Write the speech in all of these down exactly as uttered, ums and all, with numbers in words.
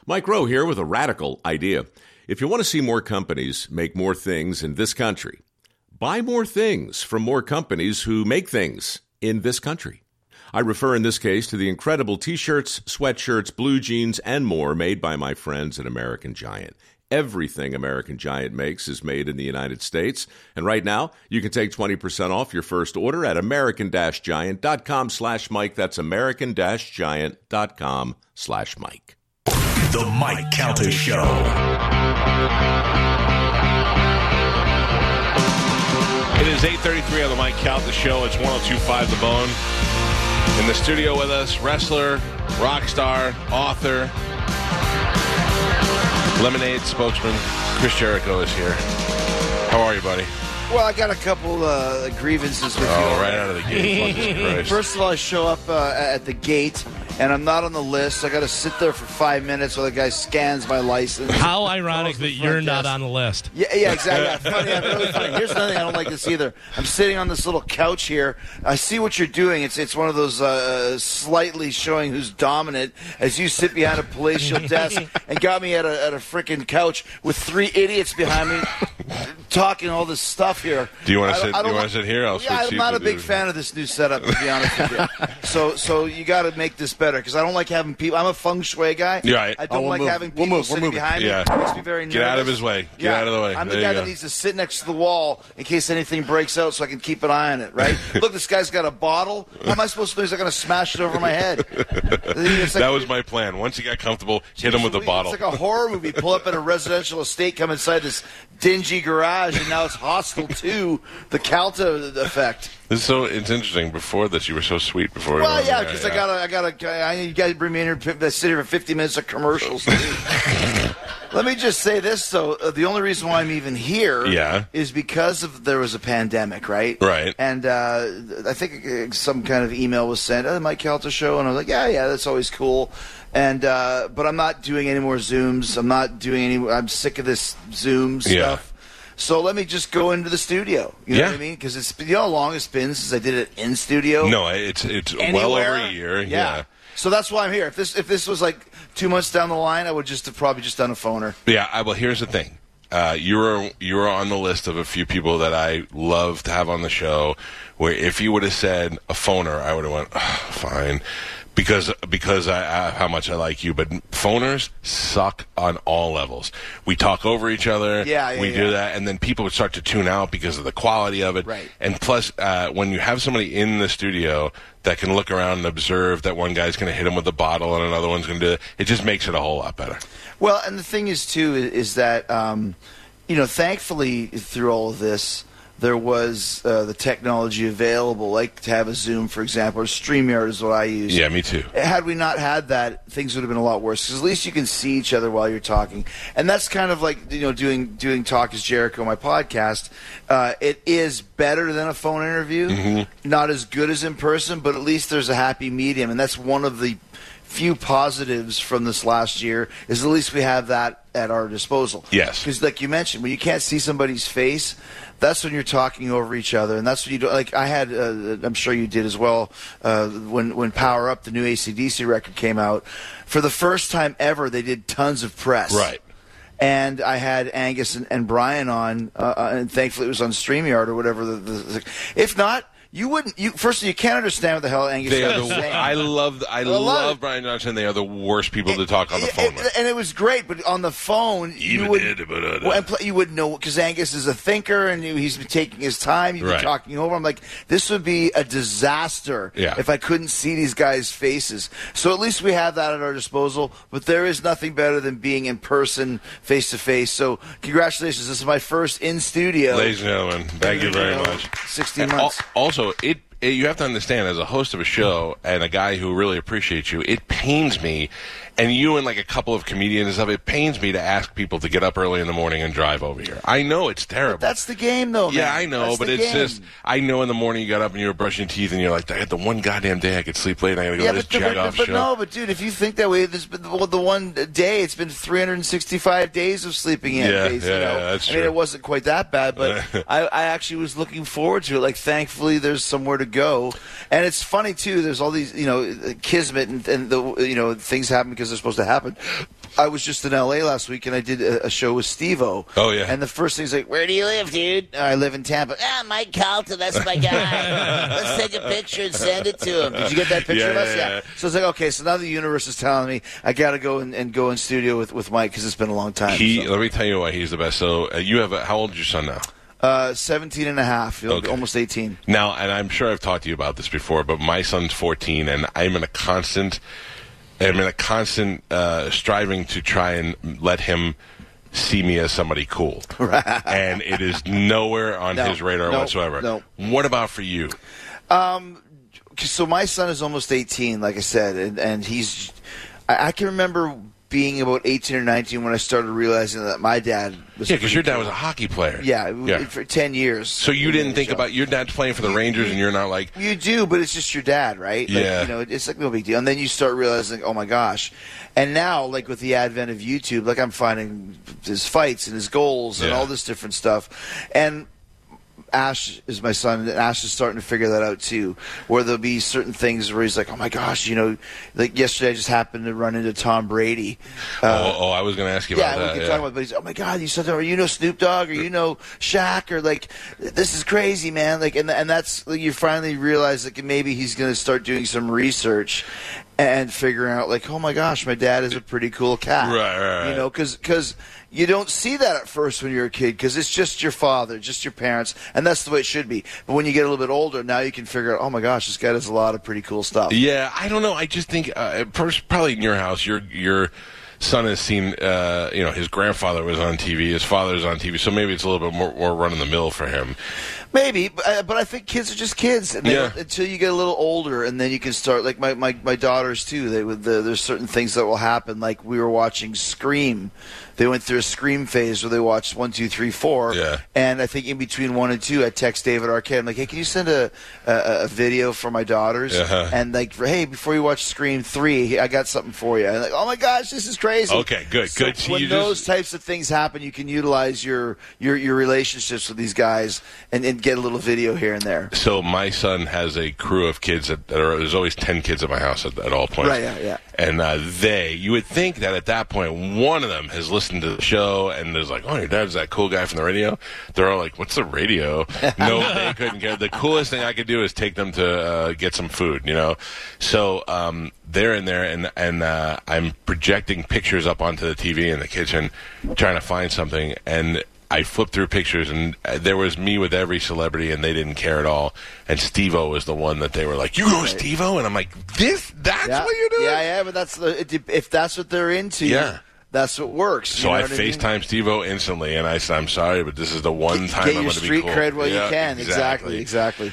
Mike Rowe here with a radical idea. If you want to see more companies make more things in this country, buy more things from more companies who make things in this country. I refer in this case to the incredible t-shirts, sweatshirts, blue jeans, and more made by my friends at American Giant. Everything American Giant makes is made in the United States. And right now, you can take twenty percent off your first order at american-giant.com slash Mike. That's american-giant.com slash Mike. The Mike Calta Show. It is eight thirty-three on the Mike Calta Show. It's one oh two point five The Bone. In the studio with us, wrestler, rock star, author, Lemonade spokesman, Chris Jericho is here. How are you, buddy? Well, I got a couple uh, grievances with oh, you. Oh, right out of the gate. First of all, I show up uh, at the gate, and I'm not on the list. I got to sit there for five minutes while the guy scans my license. How ironic that you're not desk. on the list. Yeah, yeah, exactly. Yeah, funny, yeah, really funny. Here's another thing I don't like this either. I'm sitting on this little couch here. I see what you're doing. It's it's one of those uh, slightly showing who's dominant as you sit behind a palatial desk and got me at a at a freaking couch with three idiots behind me talking all this stuff here. Do you want to sit? Do you want to sit here? I'll yeah, I'm not a big fan of this new setup, to be honest with you. So, so you got to make this better because I don't like having people. I'm a feng shui guy. You're right. I don't oh, we'll like move. having people we'll move. sitting behind yeah. me. It makes me very nervous. Get out of his way. Get yeah. out of the way. I'm there the guy that needs to sit next to the wall in case anything breaks out, so I can keep an eye on it. Right? Look, this guy's got a bottle. How am I supposed to know he's not going to smash it over my head? Like, that was my plan. Once he got comfortable, hit him with the bottle. It's like a horror movie. Pull up in a residential estate, come inside this dingy garage, and now it's hostile to the Calta effect. This is so it's interesting. Before this, you were so sweet. Before well, yeah, because yeah, yeah. I got, I got, I you guys bring me in here, I sit here for fifty minutes of commercials. Let me just say this, though. Uh, the only reason why I'm even here yeah. is because of there was a pandemic, right? Right. And uh, I think some kind of email was sent, oh, Mike Calta Show, and I was like, yeah, yeah, that's always cool. And uh, but I'm not doing any more Zooms. I'm not doing any. I'm sick of this Zoom stuff. Yeah. So let me just go into the studio. You know yeah. what I mean? Because it's you know how long it's been since I did it in studio. No, it's it's Anywhere. well over a year. Yeah. yeah. So that's why I'm here. If this if this was like two months down the line, I would just have probably just done a phoner. Yeah. I, well, here's the thing. Uh, you were you were on the list of a few people that I love to have on the show. Where if you would have said a phoner, I would have went oh, fine. Because because I, I, how much I like you, but phoners suck on all levels. We talk over each other. Yeah, yeah we yeah. do that, and then people would start to tune out because of the quality of it. Right. And plus, uh, when you have somebody in the studio that can look around and observe that one guy's going to hit him with a bottle and another one's going to do it, it just makes it a whole lot better. Well, and the thing is too is, is that um, you know, thankfully through all of this, there was uh, the technology available, like to have a Zoom, for example, or StreamYard is what I use. Yeah, me too. Had we not had that, things would have been a lot worse, because at least you can see each other while you're talking. And that's kind of like, you know, doing doing Talk is Jericho, my podcast. Uh, it is better than a phone interview. Mm-hmm. Not as good as in person, but at least there's a happy medium. And that's one of the few positives from this last year, is at least we have that at our disposal. Yes. Because like you mentioned, when you can't see somebody's face, that's when you're talking over each other, and that's when you do. Like I had, uh, I'm sure you did as well. Uh, when when Power Up, the new A C D C record came out, for the first time ever, they did tons of press. Right. And I had Angus and, and Brian on, uh, and thankfully it was on StreamYard or whatever. The, the, the, if not, you wouldn't. You first, of all, you can't understand what the hell Angus they is are the, saying. I love, I, I love, love Brian Johnson. They are the worst people it, to talk on the phone it, with. And it was great, but on the phone, you would, well, and pl- you would know, because Angus is a thinker and he's been taking his time. You'd be right. talking over. I'm like, this would be a disaster yeah. if I couldn't see these guys' faces. So at least we have that at our disposal. But there is nothing better than being in person, face to face. So congratulations, this is my first in studio. Ladies and gentlemen, thank you very much. Sixteen months. Al- also, it. You have to understand, as a host of a show and a guy who really appreciates you, it pains me, and you and like a couple of comedians and stuff, it pains me to ask people to get up early in the morning and drive over here. I know it's terrible. But that's the game, though, man. Yeah, I know, that's but it's game. just, I know in the morning you got up and you were brushing your teeth and you're like, I had the one goddamn day I could sleep late and I got to go yeah, to this but, but, jag-off but show. no, but dude, if you think that way, there's been the, the one day, it's been three hundred sixty-five days of sleeping in. Yeah, days, yeah, you know? yeah, that's I true. mean, it wasn't quite that bad, but I, I actually was looking forward to it. Like, thankfully, there's somewhere to go. And it's funny, too, there's all these, you know, kismet and, and the, you know, things happen because they're supposed to happen. I was just in L A last week, and I did a, a show with Steve-O. Oh, yeah. And the first thing he's like, where do you live, dude? I live in Tampa. Ah, Mike Calta, that's my guy. Let's take a picture and send it to him. Did you get that picture Yeah, of us? yeah, Yeah. yeah. So it's like, okay, so now the universe is telling me I got to go and, and go in studio with, with Mike because it's been a long time. He. so. Let me tell you why he's the best. So uh, you have a, how old is your son now? Uh, seventeen and a half, Okay. almost eighteen. Now, and I'm sure I've talked to you about this before, but my son's fourteen, and I'm in a constant, I'm in a constant uh, striving to try and let him see me as somebody cool, and it is nowhere on No, his radar no, whatsoever. no. What about for you? So my son is almost eighteen, like I said, and, and he's. I, I can remember being about eighteen or nineteen when I started realizing that my dad was. Yeah, because your dad pretty was a hockey player. cool. Yeah, yeah. for ten years. So you didn't think about your dad's playing for the Rangers, and you're not like, You do, but it's just your dad, right? Like, Yeah. you know, it's like no big deal. And then you start realizing, oh my gosh. And now, like with the advent of YouTube, like I'm finding his fights and his goals and Yeah. all this different stuff. And Ash is my son, and Ash is starting to figure that out too. Where there'll be certain things where he's like, "Oh my gosh," you know, like yesterday I just happened to run into Tom Brady. Uh, oh, oh, I was going to ask you yeah, about we that. can yeah. talk about. But he's, oh my God, you said, or you know Snoop Dogg, or you know Shaq, or like, this is crazy, man. Like, and and that's like, you finally realize like maybe he's going to start doing some research and figuring out like, oh my gosh, my dad is a pretty cool cat. Right, right, right. You know, because because. You don't see that at first when you're a kid because it's just your father, just your parents, and that's the way it should be. But when you get a little bit older, now you can figure out, oh my gosh, this guy does a lot of pretty cool stuff. Yeah, I don't know. I just think uh, first, probably in your house, your your son has seen. Uh, you know, his grandfather was on T V, his father's on T V, so maybe it's a little bit more, more run of the mill for him. Maybe, but, uh, but I think kids are just kids and they, Yeah. until you get a little older, and then you can start. Like my, my, my daughters too. They with the, there's certain things that will happen. Like we were watching Scream. They went through a Scream phase where they watched one, two, three, four. Yeah. And I think in between one and two, I text David Arquette. I'm like, hey, can you send a a, a video for my daughters? Uh-huh. And like, hey, before you watch Scream three, I got something for you. And like, oh my gosh, this is crazy. Okay, good, So good. So when you those just- types of things happen, you can utilize your your, your relationships with these guys and, and get a little video here and there. So my son has a crew of kids that, that are. There's always ten kids at my house at, at all points. Right, yeah, yeah. And uh, they, you would think that at that point, one of them has listened to the show and there's like, oh, your dad's that cool guy from the radio. They're all like, what's the radio? No, they couldn't get. The coolest thing I could do is take them to uh, get some food, you know. So um, they're in there, and and uh, I'm projecting pictures up onto the T V in the kitchen, trying to find something, and I flipped through pictures, and uh, there was me with every celebrity, and they didn't care at all. And Steve-O was the one that they were like, "You go, Steve-O," and I'm like, "This? That's Yeah. what you're doing?" Yeah, yeah, but that's the it, if that's what they're into. Yeah. That's what works. So you know I what mean? FaceTime Steve-O instantly, and I said, "I'm sorry, but this is the one time Get I'm your going to be street cool." cred while Yeah, you can. Exactly, exactly.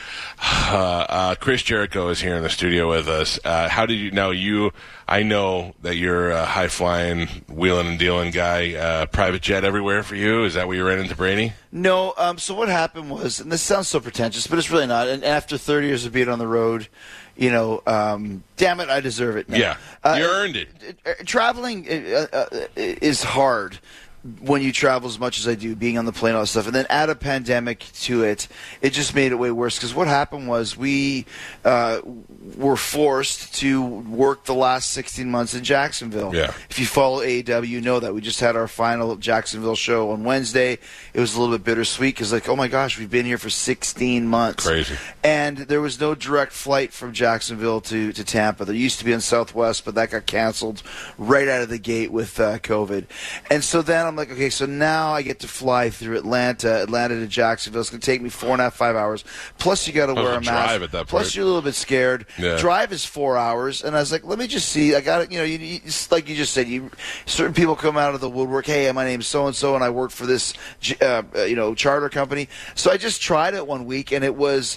Uh, uh, Chris Jericho is here in the studio with us. Uh, how did you know you? I know that you're a high flying, wheeling and dealing guy. Uh, private jet everywhere for you. Is that what you ran into Brady? No, um, so what happened was, and this sounds so pretentious, but it's really not. And after thirty years of being on the road, you know, um, damn it, I deserve it. now. Yeah, Uh, you earned it. uh, Traveling uh, uh, is hard when you travel as much as I do, being on the plane, all that stuff. And then add a pandemic to it, it just made it way worse. Because what happened was we uh, were forced to work the last sixteen months in Jacksonville. Yeah. If you follow A E W, you know that. We just had our final Jacksonville show on Wednesday. It was a little bit bittersweet because, like, oh my gosh, we've been here for sixteen months. Crazy. And there was no direct flight from Jacksonville to, to Tampa. There used to be in Southwest, but that got canceled right out of the gate with uh, COVID. And so then I'm like, okay, so now I get to fly through Atlanta, Atlanta to Jacksonville. It's going to take me four and a half, five hours. Plus, you got to That was wear a a mask. drive at that Plus, point. you're a little bit scared. Yeah. Drive is four hours, and I was like, let me just see. I got it. You know, you, you, it's like you just said, you certain people come out of the woodwork. Hey, my name's so and so, and I work for this, uh, you know, charter company. So I just tried it one week, and it was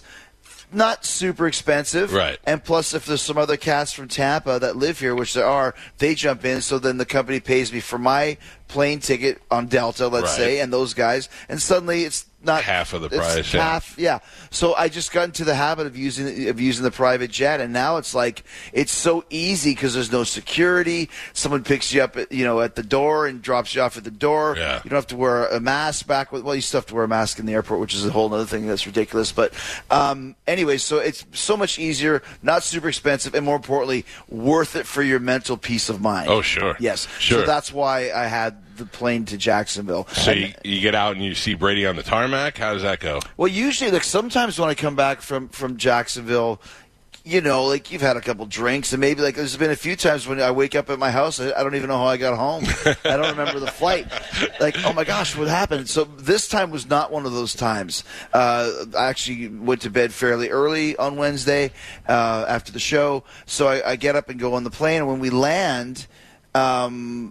not super expensive. Right. And plus, if there's some other cats from Tampa that live here, which there are, they jump in. So then the company pays me for my plane ticket on Delta, let's Right. say, and those guys. And suddenly it's not half of the it's price. Yeah. Half, yeah. So I just got into the habit of using of using the private jet, and now it's like it's so easy because there's no security. Someone picks you up, at, you know, at the door and drops you off at the door. Yeah. You don't have to wear a mask back with. Well, you still have to wear a mask in the airport, which is a whole other thing that's ridiculous. But um, anyway, so it's so much easier, not super expensive, and more importantly, worth it for your mental peace of mind. Oh, sure. Yes. Sure. So that's why I had the plane to Jacksonville. So And- you, you get out and you see Brady on the tarmac. How does that go? Well, usually, like sometimes when I come back from from Jacksonville, you know, like you've had a couple drinks, and maybe like there's been a few times when I wake up at my house, I, I don't even know how I got home. I don't remember the flight. Like, oh my gosh, what happened? So this time was not one of those times. Uh, I actually went to bed fairly early on Wednesday uh, after the show, so I, I get up and go on the plane, and when we land. Um,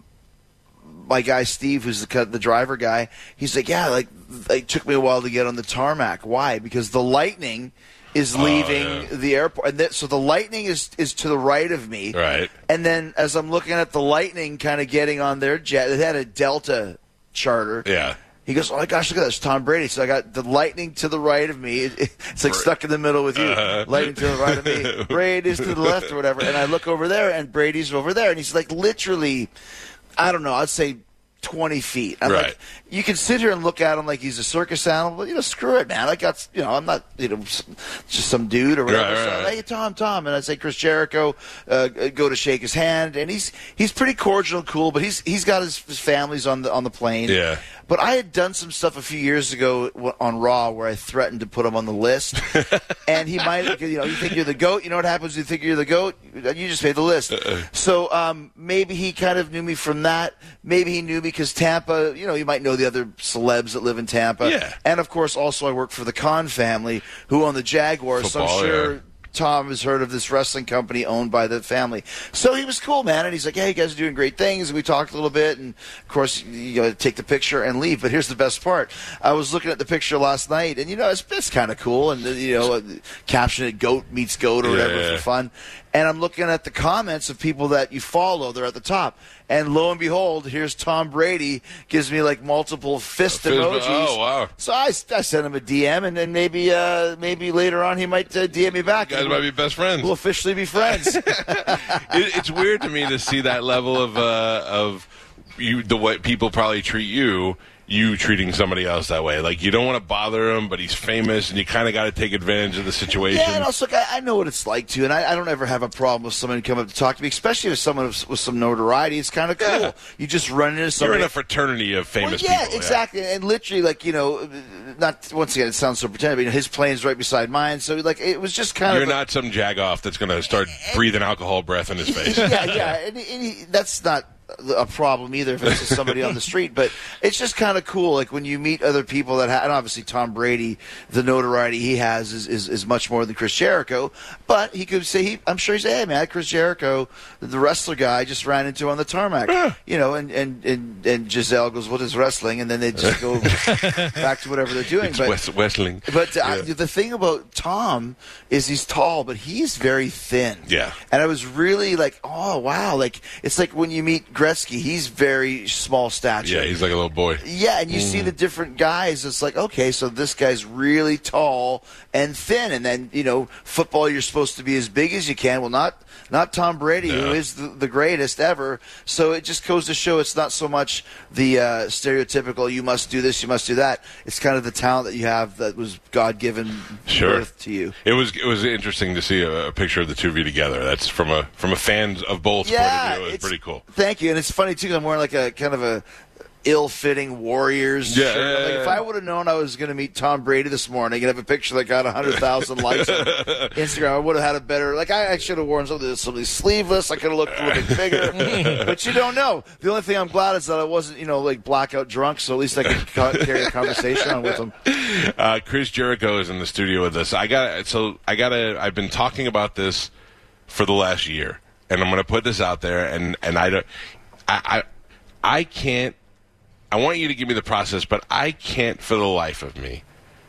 my guy Steve, who's the the driver guy, he's like, yeah, like it took me a while to get on the tarmac. Why? Because the Lightning is leaving oh, yeah. the airport, and that, so the Lightning is is to the right of me. Right. And then as I'm looking at the Lightning, kind of getting on their jet, they had a Delta charter. Yeah. He goes, oh my gosh, look at this, Tom Brady. So I got the Lightning to the right of me. It, it, it's like stuck in the middle with you. Uh-huh. Lightning to the right of me. Brady's to the left or whatever. And I look over there, and Brady's over there, and he's like literally. I don't know, I'd say twenty feet. I'm right. like, you can sit here and look at him like he's a circus animal, but, you know, screw it, man. I got, you know, I'm not, you know, just some dude or whatever. Right, right, so, right. hey, Tom, Tom. And I'd say Chris Jericho, uh, go to shake his hand. And he's he's pretty cordial and cool, but he's he's got his, his family's on the on the plane. Yeah. But I had done some stuff a few years ago on Raw where I threatened to put him on the list. And he might, you know, you think you're the GOAT. You know what happens when you think you're the GOAT? You just made the list. Uh-uh. So um, maybe he kind of knew me from that. Maybe he knew me because Tampa, you know, you might know the other celebs that live in Tampa. Yeah. And, of course, also I work for the Khan family who own the Jaguars. Football, so I'm sure yeah. Tom has heard of this wrestling company owned by the family. So he was cool, man. And he's like, hey, you guys are doing great things. And we talked a little bit. And, of course, you got to take the picture and leave. But here's the best part. I was looking at the picture last night, and, you know, it's, it's kind of cool. And, you know, caption it, GOAT meets GOAT or whatever Yeah. for fun. And I'm looking at the comments of people that you follow. They're at the top. And lo and behold, here's Tom Brady, gives me like multiple fist, Fist- emojis. oh, wow. So I, I sent him a D M, and then maybe uh, maybe later on he might uh, D M me back. You guys might be best friends. We'll officially be friends. it, it's weird to me to see that level of uh, of you the way people probably treat you. You treating somebody else that way. Like, you don't want to bother him, but he's famous, and you kind of got to take advantage of the situation. Yeah, and also, I, I know what it's like, too, and I, I don't ever have a problem with somebody coming up to talk to me, especially if someone with, with some notoriety. It's kind of cool. Yeah. You just run into You're somebody. in a fraternity of famous well, yeah, people. exactly. And literally, like, you know, not, once again, it sounds so pretentious, but you know, his plane's right beside mine, so, like, it was just kind You're of... not some jagoff that's going to start breathing alcohol breath in his face. yeah, yeah, and, and he, that's not a problem either if it's just somebody on the street, but it's just kind of cool, like when you meet other people that have, and obviously Tom Brady, the notoriety he has is, is, is much more than Chris Jericho, but he could say, he, I'm sure he'd say, hey man, Chris Jericho, the wrestler guy I just ran into on the tarmac, Yeah. you know, and, and, and, and Giselle goes, what is wrestling? And then they just go back to whatever they're doing. It's but West, Westling. but uh, Yeah. the thing about Tom is he's tall, but he's very thin. Yeah. And I was really like, oh, wow. Like, it's like when you meet Gretzky, he's very small stature. Yeah, he's like a little boy. Yeah, and you see the different guys. It's like, okay, so this guy's really tall and thin. And then, you know, football, you're supposed to be as big as you can. Well, not not Tom Brady, No. who is the, the greatest ever. So it just goes to show it's not so much the uh, stereotypical, you must do this, you must do that. It's kind of the talent that you have that was God-given Sure. birth to you. It was it was interesting to see a, a picture of the two of you together. That's from a from a fan of both point of view. It was pretty cool. Thank you, and it's funny too. 'Cause I'm wearing like a kind of a ill-fitting Warriors Yeah, shirt. yeah, Like, yeah, if yeah. I would have known I was going to meet Tom Brady this morning and have a picture that got one hundred thousand likes on Instagram, I would have had a better. Like I, I should have worn something something sleeveless. I could have looked a little bit bigger, but you don't know. The only thing I'm glad is that I wasn't, you know, like blackout drunk. So at least I could ca- carry a conversation on with him. Uh, Chris Jericho is in the studio with us. I got so I got to. I've been talking about this for the last year, and I'm going to put this out there. And and I don't. I I, I can't. I want you to give me the process, but I can't for the life of me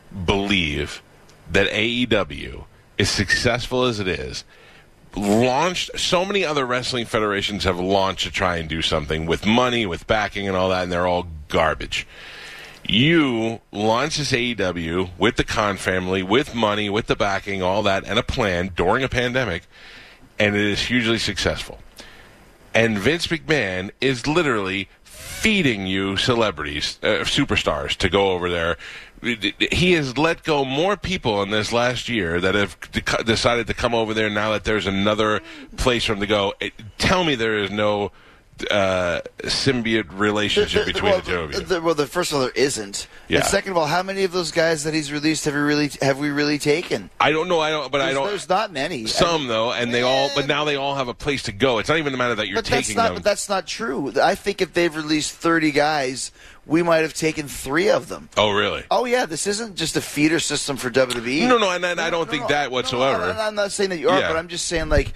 believe that A E W, as successful as it is, launched. So many other wrestling federations have launched to try and do something with money, with backing, and all that, and they're all garbage. You launch this A E W with the Khan family, with money, with the backing, all that, and a plan during a pandemic, and it is hugely successful. And Vince McMahon is literally feeding you celebrities, uh, superstars, to go over there. He has let go more people in this last year that have de- decided to come over there now that there's another place for them to go. It, tell me there is no uh, symbiote relationship the, the, between well, the two of you. The, well, the first of all, there isn't. Yeah. And second of all, how many of those guys that he's released have we really have we really taken? I don't know. I don't. But there's, I don't. There's not many. Some I mean, though, and they all. But now they all have a place to go. It's not even a matter that you're but that's taking not, them. But that's not true. I think if they've released thirty guys, we might have taken three of them. Oh, really? Oh, yeah. This isn't just a feeder system for W W E. No, no, and, and I don't no, think no, that whatsoever. No, I'm, I'm not saying that you are, Yeah. but I'm just saying, like,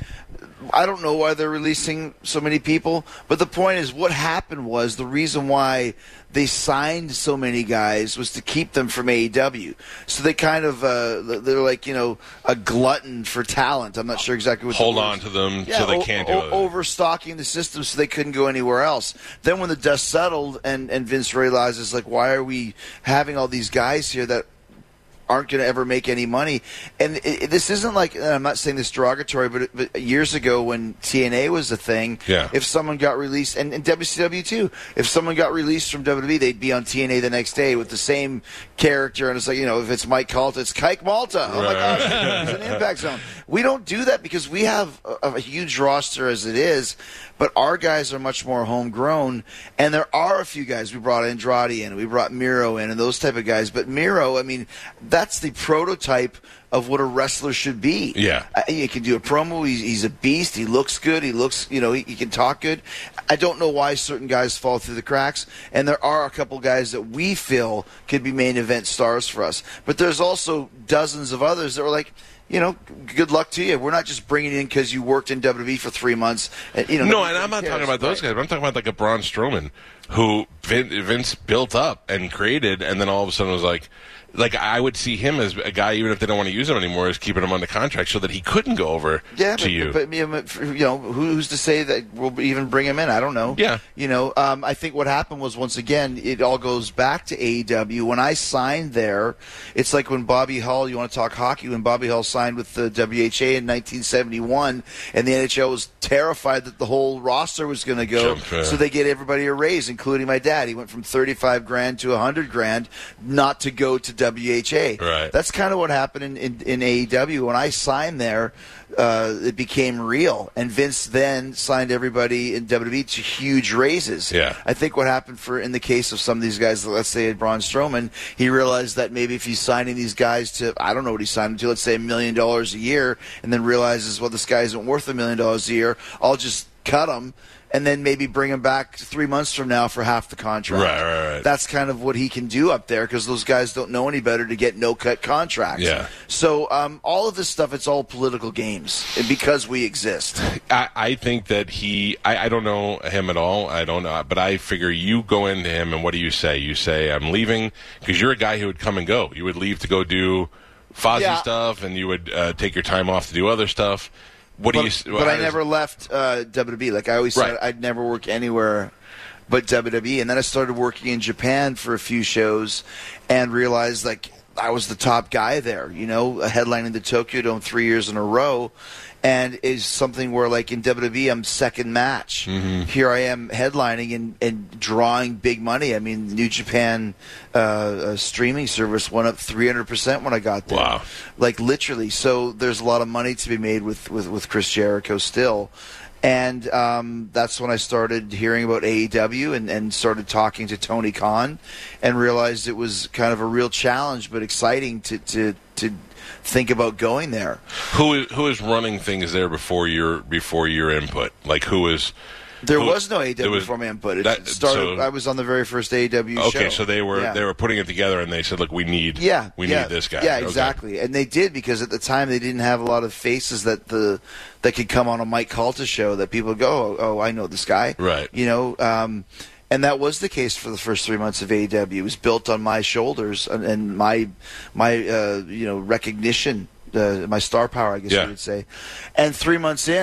I don't know why they're releasing so many people. But the point is, what happened was the reason why they signed so many guys was to keep them from A E W. So they kind of, uh, they're like, you know, a glutton for talent. I'm not sure exactly what Hold the on word to them yeah, so they o- can't do o- it. overstocking the system so they couldn't go anywhere else. Then when the dust settled and, and Vince realizes, like, why are we having all these guys here that aren't going to ever make any money? And it, it, this isn't like, and I'm not saying this derogatory, but, but years ago when T N A was a thing, Yeah. if someone got released, and, and W C W too, if someone got released from W W E, they'd be on T N A the next day with the same character, and it's like, you know, if it's Mike Calta, it's Kike Malta. Oh my Right. gosh, he's an Impact Zone. We don't do that because we have a, a huge roster as it is, but our guys are much more homegrown, and there are a few guys. We brought Andrade in, we brought Miro in, and those type of guys. But Miro, I mean, that's the prototype of what a wrestler should be. Yeah. Uh, he can do a promo. He's, he's a beast. He looks good. He looks, you know, he, he can talk good. I don't know why certain guys fall through the cracks, and there are a couple guys that we feel could be main event stars for us. But there's also dozens of others that were like, you know, good luck to you. We're not just bringing it in because you worked in W W E for three months. And, you know, No, nobody and I'm not cares. talking about those Right. guys. But I'm talking about like a Braun Strowman, who Vin- Vince built up and created, and then all of a sudden was like, like I would see him as a guy, even if they don't want to use him anymore, as keeping him under contract so that he couldn't go over Yeah, to but, you. but you know, for- you know, who, who's to say that we'll even bring him in? I don't know. Yeah. You know, um, I think what happened was, once again, it all goes back to A E W. When I signed there, it's like when Bobby Hull, you want to talk hockey, when Bobby Hull signed with the W H A in nineteen seventy-one, and the N H L was terrified that the whole roster was going to go, Jump, yeah. so they get everybody a raise, including my dad. He went from thirty-five grand to one hundred grand not to go to W H A. Right. That's kind of what happened in, in, in A E W. When I signed there, uh, it became real. And Vince then signed everybody in W W E to huge raises. Yeah. I think what happened for in the case of some of these guys, let's say Braun Strowman, he realized that maybe if he's signing these guys to, I don't know what he signed them to, let's say a million dollars a year, and then realizes, well, this guy isn't worth a million dollars a year, I'll just cut him. And then maybe bring him back three months from now for half the contract. Right, right, right. That's kind of what he can do up there because those guys don't know any better to get no-cut contracts. Yeah. So um, all of this stuff, it's all political games because we exist. I, I think that he, I, I don't know him at all. I don't know, but I figure you go into him and what do you say? You say, I'm leaving, because you're a guy who would come and go. You would leave to go do Fozzy Yeah. stuff, and you would uh, take your time off to do other stuff. What but, do you? But how I does- never left uh, W W E. Like I always Right. said, I'd never work anywhere but W W E. And then I started working in Japan for a few shows and realized like I was the top guy there, you know, headlining the Tokyo Dome three years in a row. And is something where, like in W W E, I'm second match. Mm-hmm. Here I am headlining and, and drawing big money. I mean, New Japan uh, uh, streaming service went up three hundred percent when I got there. Wow. Like literally. So there's a lot of money to be made with, with, with Chris Jericho still. And um, that's when I started hearing about A E W and, and started talking to Tony Khan and realized it was kind of a real challenge but exciting to, to, to think about going there. Who is who is running things there before your before your input? Like who is? There who- was no A E there W was- before my input. It that- started. so- I was on the very first A E W show. Okay, so they were Yeah. they were putting it together, and they said, "Look, we need Yeah, we yeah, need this guy." Yeah, Okay. exactly. And they did because at the time they didn't have a lot of faces that the that could come on a Mike Calta show that people go, oh, oh I know this guy. Right. You know, um, and that was the case for the first three months of A E W. It was built on my shoulders and, and my my uh, you know recognition, uh, my star power, I guess Yeah. you would say. And three months in.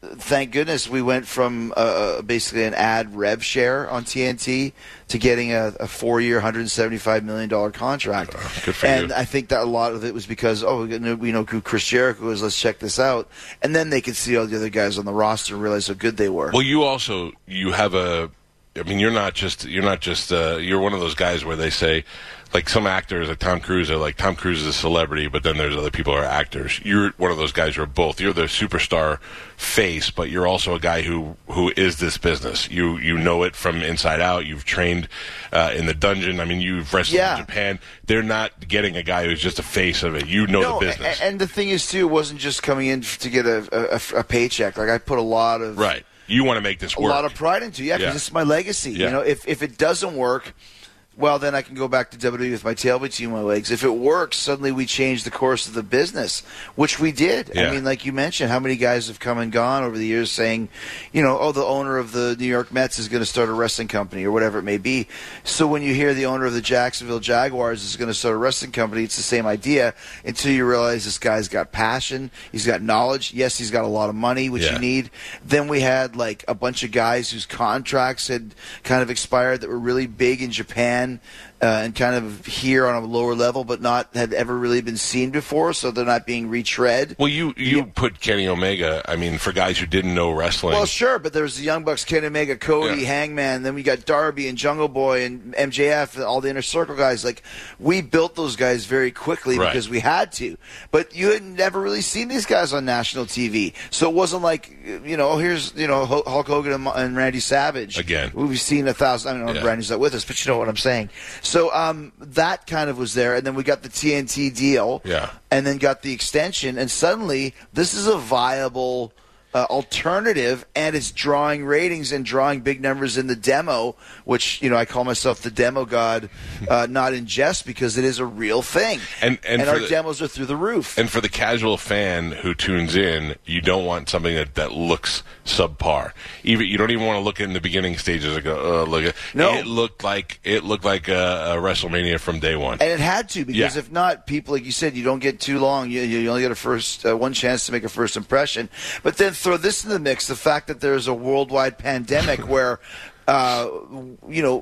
thank goodness we went from uh, basically an ad rev share on T N T to getting a, a four-year, one hundred seventy-five million dollars contract. Uh, good for and you. I think that a lot of it was because, oh, we know, we know who Chris Jericho is, let's check this out. And then they could see all the other guys on the roster and realize how good they were. Well, you also, you have a, I mean, you're not just, you're not just, uh, you're one of those guys where they say, like some actors, like Tom Cruise, are like, Tom Cruise is a celebrity, but then there's other people who are actors. You're one of those guys who are both. You're the superstar face, but you're also a guy who, who is this business. You you know it from inside out. You've trained uh, in the dungeon. I mean, you've wrestled Yeah. in Japan. They're not getting a guy who's just a face of it. You know no, the business. And, and the thing is, too, it wasn't just coming in to get a, a, a paycheck. Like, I put a lot of... Right. You want to make this a work. lot of pride into it. Yeah, because Yeah. it's my legacy. Yeah. You know, if if it doesn't work, well, then I can go back to W W E with my tail between my legs. If it works, suddenly we change the course of the business, which we did. Yeah. I mean, like you mentioned, how many guys have come and gone over the years saying, you know, oh, the owner of the New York Mets is going to start a wrestling company or whatever it may be. So when you hear the owner of the Jacksonville Jaguars is going to start a wrestling company, it's the same idea until you realize this guy's got passion, he's got knowledge. Yes, he's got a lot of money, which Yeah. you need. Then we had like a bunch of guys whose contracts had kind of expired that were really big in Japan. Uh, and kind of here on a lower level, but not had ever really been seen before, so they're not being retread. Well, you, you put Kenny Omega, I mean, for guys who didn't know wrestling. Well, sure, but there was the Young Bucks, Kenny Omega, Cody, Yeah. Hangman, then we got Darby and Jungle Boy and M J F, and all the Inner Circle guys. Like, we built those guys very quickly Right. because we had to. But you had never really seen these guys on national T V, so it wasn't like, you know, oh, here's, you know, Hulk Hogan and, and Randy Savage. Again. We've seen a thousand, I don't know, Yeah. Randy's not with us, but you know what I'm saying. So, um, that kind of was there, and then we got the T N T deal, Yeah. and then got the extension, and suddenly this is a viable uh, alternative, and it's drawing ratings and drawing big numbers in the demo, which, you know, I call myself the demo god, uh, not in jest, because it is a real thing. And- and for our the- demos are through the roof. And for the casual fan who tunes in, you don't want something that, that looks subpar. Even you don't even want to look in the beginning stages and go, oh, look at No. it looked like it looked like a, a WrestleMania from day one. And it had to, because Yeah. if not, people, like you said, you don't get too long. You, you only get a first uh, one chance to make a first impression. But then throw this in the mix: the fact that there's a worldwide pandemic where. Uh, you know,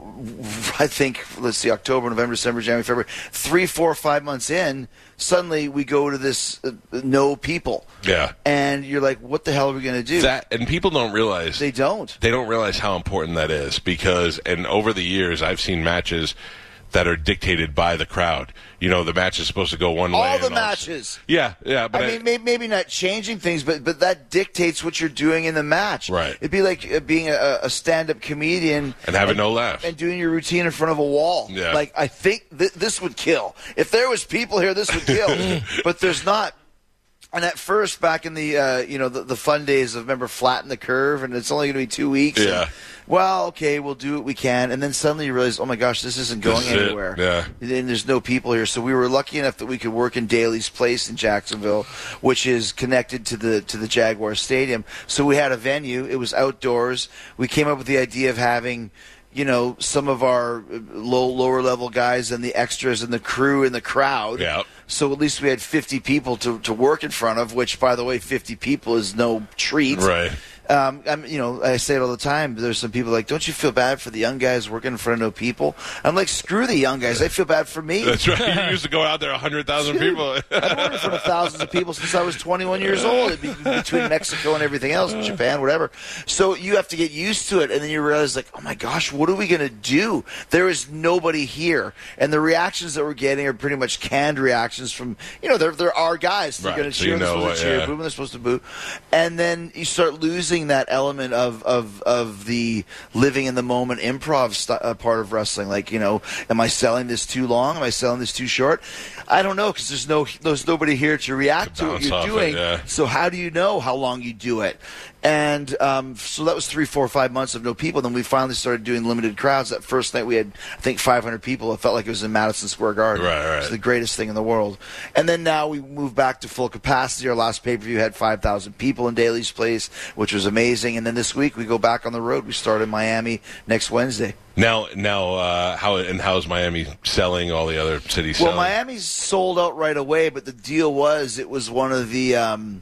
I think, let's see, October, November, December, January, February, three, four, five months in, suddenly we go to this uh, no people. Yeah. And you're like, what the hell are we going to do? That and people don't realize They don't. They don't realize how important that is because, and over the years, I've seen matches that are dictated by the crowd. You know, the match is supposed to go one way. All the and matches. Yeah, yeah. But I mean, maybe, maybe not changing things, but but that dictates what you're doing in the match. Right. It'd be like uh, being a, a stand-up comedian And having no laughs. and doing your routine in front of a wall. Yeah. Like, I think th- this would kill. If there was people here, this would kill. But there's not. And at first, back in the uh, you know the, the fun days of remember Flatten the Curve, and it's only going to be two weeks. and, Yeah. well, okay, we'll do what we can, and then suddenly you realize, oh my gosh, this isn't going This is it. anywhere. Yeah. And there's no people here, so we were lucky enough that we could work in Daly's Place in Jacksonville, which is connected to the to the Jaguar Stadium. So we had a venue. It was outdoors. We came up with the idea of having, you know, some of our low lower level guys and the extras and the crew in the crowd. Yeah. So at least we had fifty people to, to work in front of, which, by the way, fifty people is no treat. Right. Um, I'm, you know, I say it all the time. There's some people like, don't you feel bad for the young guys working in front of no people? I'm like, screw the young guys. I feel bad for me. That's right. You used to go out there, a hundred thousand people. I've worked in front of thousands of people since I was twenty-one years old. It'd be between Mexico and everything else, Japan, whatever. So you have to get used to it, and then you realize, like, oh my gosh, what are we going to do? There is nobody here, and the reactions that we're getting are pretty much canned reactions from, you know, there there are guys. They're Right, going to so cheer, you they're know supposed what- to cheer, yeah. boo when they're supposed to boo, and then you start losing that element of of of the living in the moment improv st- uh, part of wrestling. Like, you know, am I selling this too long? Am I selling this too short? I don't know, because there's no there's nobody here to react To to, what bounce you're off it, doing. yeah. So how do you know how long you do it? And um, so that was three, four, five months of no people. Then we finally started doing limited crowds. That first night we had, I think, five hundred people. It felt like it was in Madison Square Garden. Right, right. It's the greatest thing in the world. And then now we moved back to full capacity. Our last pay-per-view had five thousand people in Daly's Place, which was amazing. And then this week we go back on the road. We start in Miami next Wednesday. Now, now, uh, how and how's Miami selling? All the other cities Well, selling? Miami's sold out right away, but the deal was it was one of the um,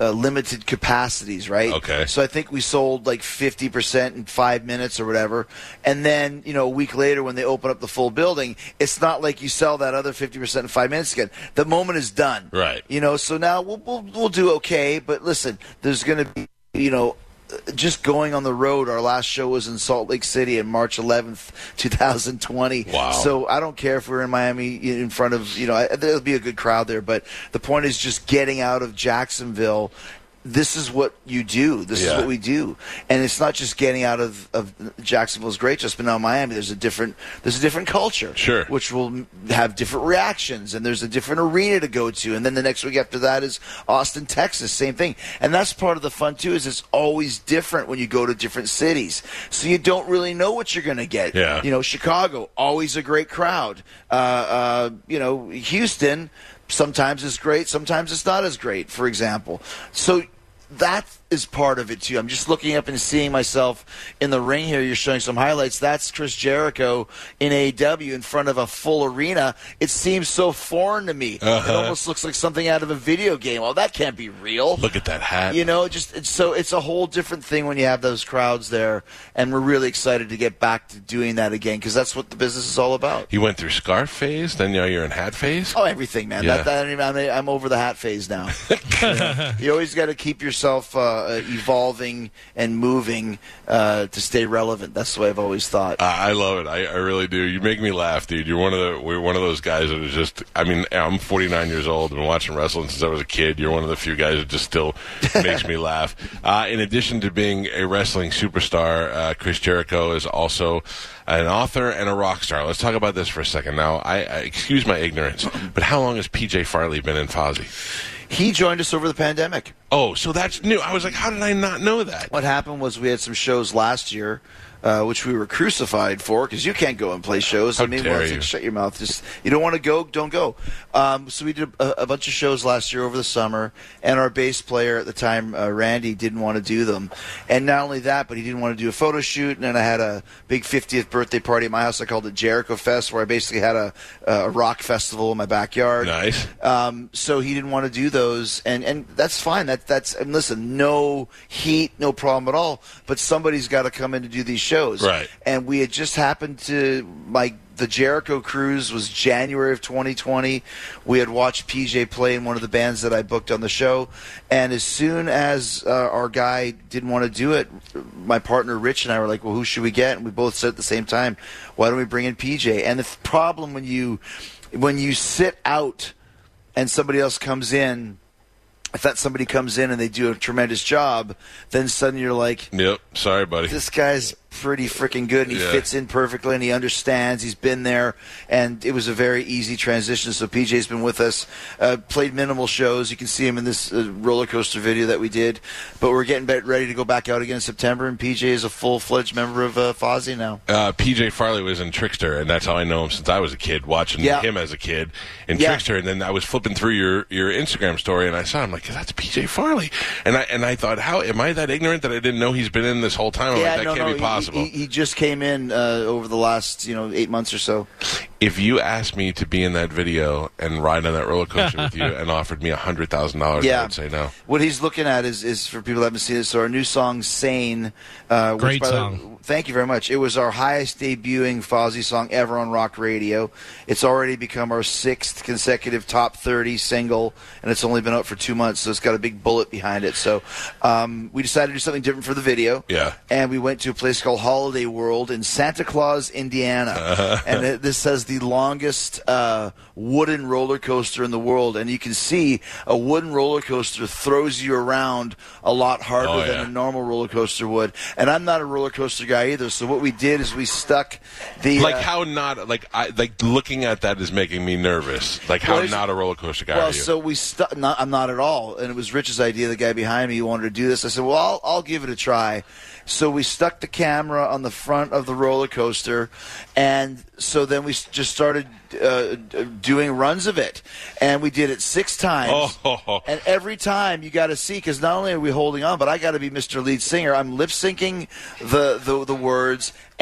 uh, limited capacities, right? Okay. So I think we sold like fifty percent in five minutes or whatever. And then, you know, a week later when they open up the full building, it's not like you sell that other fifty percent in five minutes again. The moment is done. Right. You know, so now we'll, we'll, we'll do okay. But listen, there's going to be, you know, just going on the road. Our last show was in Salt Lake City on March eleventh, twenty twenty. Wow. So I don't care if we're in Miami in front of, you know, there'll be a good crowd there. But the point is just getting out of Jacksonville. This is what you do. This Yeah. is what we do. And it's not just getting out of, of Jacksonville's great, just but now Miami. There's a different there's a different culture, Sure. which will have different reactions, and there's a different arena to go to. And then the next week after that is Austin, Texas, same thing. And that's part of the fun too. Is it's always different when you go to different cities, so you don't really know what you're going to get. Yeah. You know, Chicago, always a great crowd. Uh, uh, you know, Houston. Sometimes it's great, sometimes it's not as great, for example. So that is part of it, too. I'm just looking up and seeing myself in the ring here. You're showing some highlights. That's Chris Jericho in A E W in front of a full arena. It seems so foreign to me. Uh-huh. It almost looks like something out of a video game. Oh, that can't be real. Look at that hat. You know, just it's, so it's a whole different thing when you have those crowds there, and we're really excited to get back to doing that again because that's what the business is all about. You went through scarf phase, then now you're in hat phase? Oh, everything, man. Yeah. That, that, I mean, I'm, I'm over the hat phase now. you know? You always got to keep yourself uh, evolving and moving uh, to stay relevant. That's the way I've always thought. Uh, I love it. I, I really do. You make me laugh, dude. You're one of the we're one of those guys that is just. I mean, I'm forty-nine years old. I've been watching wrestling since I was a kid. You're one of the few guys that just still makes me laugh. Uh, in addition to being a wrestling superstar, uh, Chris Jericho is also an author and a rock star. Let's talk about this for a second. Now, I, I excuse my ignorance, but how long has P J Farley been in Fozzy? He joined us over the pandemic. Oh, so that's new. I was like, how did I not know that? What happened was we had some shows last year, uh, which we were crucified for because you can't go and play shows. How I mean, dare well, it's you. like, shut your mouth. Just you don't want to go, don't go. Um, so we did a, a bunch of shows last year over the summer, and our bass player at the time, uh, Randy, didn't want to do them. And not only that, but he didn't want to do a photo shoot. And then I had a big fiftieth birthday party at my house. I called it Jericho Fest, where I basically had a, a rock festival in my backyard. Nice. Um, so he didn't want to do those, and, and that's fine. That that's and listen, no heat, no problem at all. But somebody's got to come in to do these shows, Right. And we had just happened to my the Jericho cruise was January of twenty twenty. We had watched P J play in one of the bands that I booked on the show, and as soon as uh, our guy didn't want to do it, my partner Rich and I were like, "Well, who should we get?" And we both said at the same time, "Why don't we bring in P J?" And the th- problem when you when you sit out and somebody else comes in, if that somebody comes in and they do a tremendous job, then suddenly you're like, Yep. Sorry, buddy. this guy's pretty freaking good, and he Yeah. fits in perfectly, and he understands. He's been there, and it was a very easy transition. So P J's been with us, uh, played minimal shows. You can see him in this uh, roller coaster video that we did. But we're getting ready to go back out again in September, and P J is a full-fledged member of uh, Fozzy now. Uh, P J Farley was in Trickster, and that's how I know him since I was a kid, watching Yeah. him as a kid in Yeah. Trickster. And then I was flipping through your, your Instagram story, and I saw him like, that's P J Farley. And I and I thought, how am I that ignorant that I didn't know he's been in this whole time? I'm like, that no, can't no, be possible. He, he, he just came in uh, over the last, you know, eight months or so. If you asked me to be in that video and ride on that roller coaster with you and offered me a hundred thousand dollars, Yeah. I would say no. What he's looking at is, is for people that haven't seen it. So our new song, "Sane," uh, which, Great by the- song. thank you very much. It was our highest debuting Fozzy song ever on rock radio. It's already become our sixth consecutive top thirty single, and it's only been out for two months. So it's got a big bullet behind it. So um, we decided to do something different for the video. Yeah. And we went to a place called Holiday World in Santa Claus, Indiana, Uh-huh. and it, this has the longest uh, wooden roller coaster in the world. And you can see a wooden roller coaster throws you around a lot harder Oh, than yeah. a normal roller coaster would. And I'm not a roller coaster guy either. So what we did is we stuck the Like uh, how not like I like looking at that is making me nervous. Like how Well, it's- not a roller coaster guy Well, are you? so we stuck. Not, I'm not at all. And it was Rich's idea. The guy behind me who wanted to do this. I said, "Well, I'll, I'll give it a try." So we stuck the camera on the front of the roller coaster, and so then we s- just started uh, d- doing runs of it, and we did it six times. Oh. And every time you got to see, because not only are we holding on, but I got to be Mister Lead Singer. I'm lip syncing the, the the words,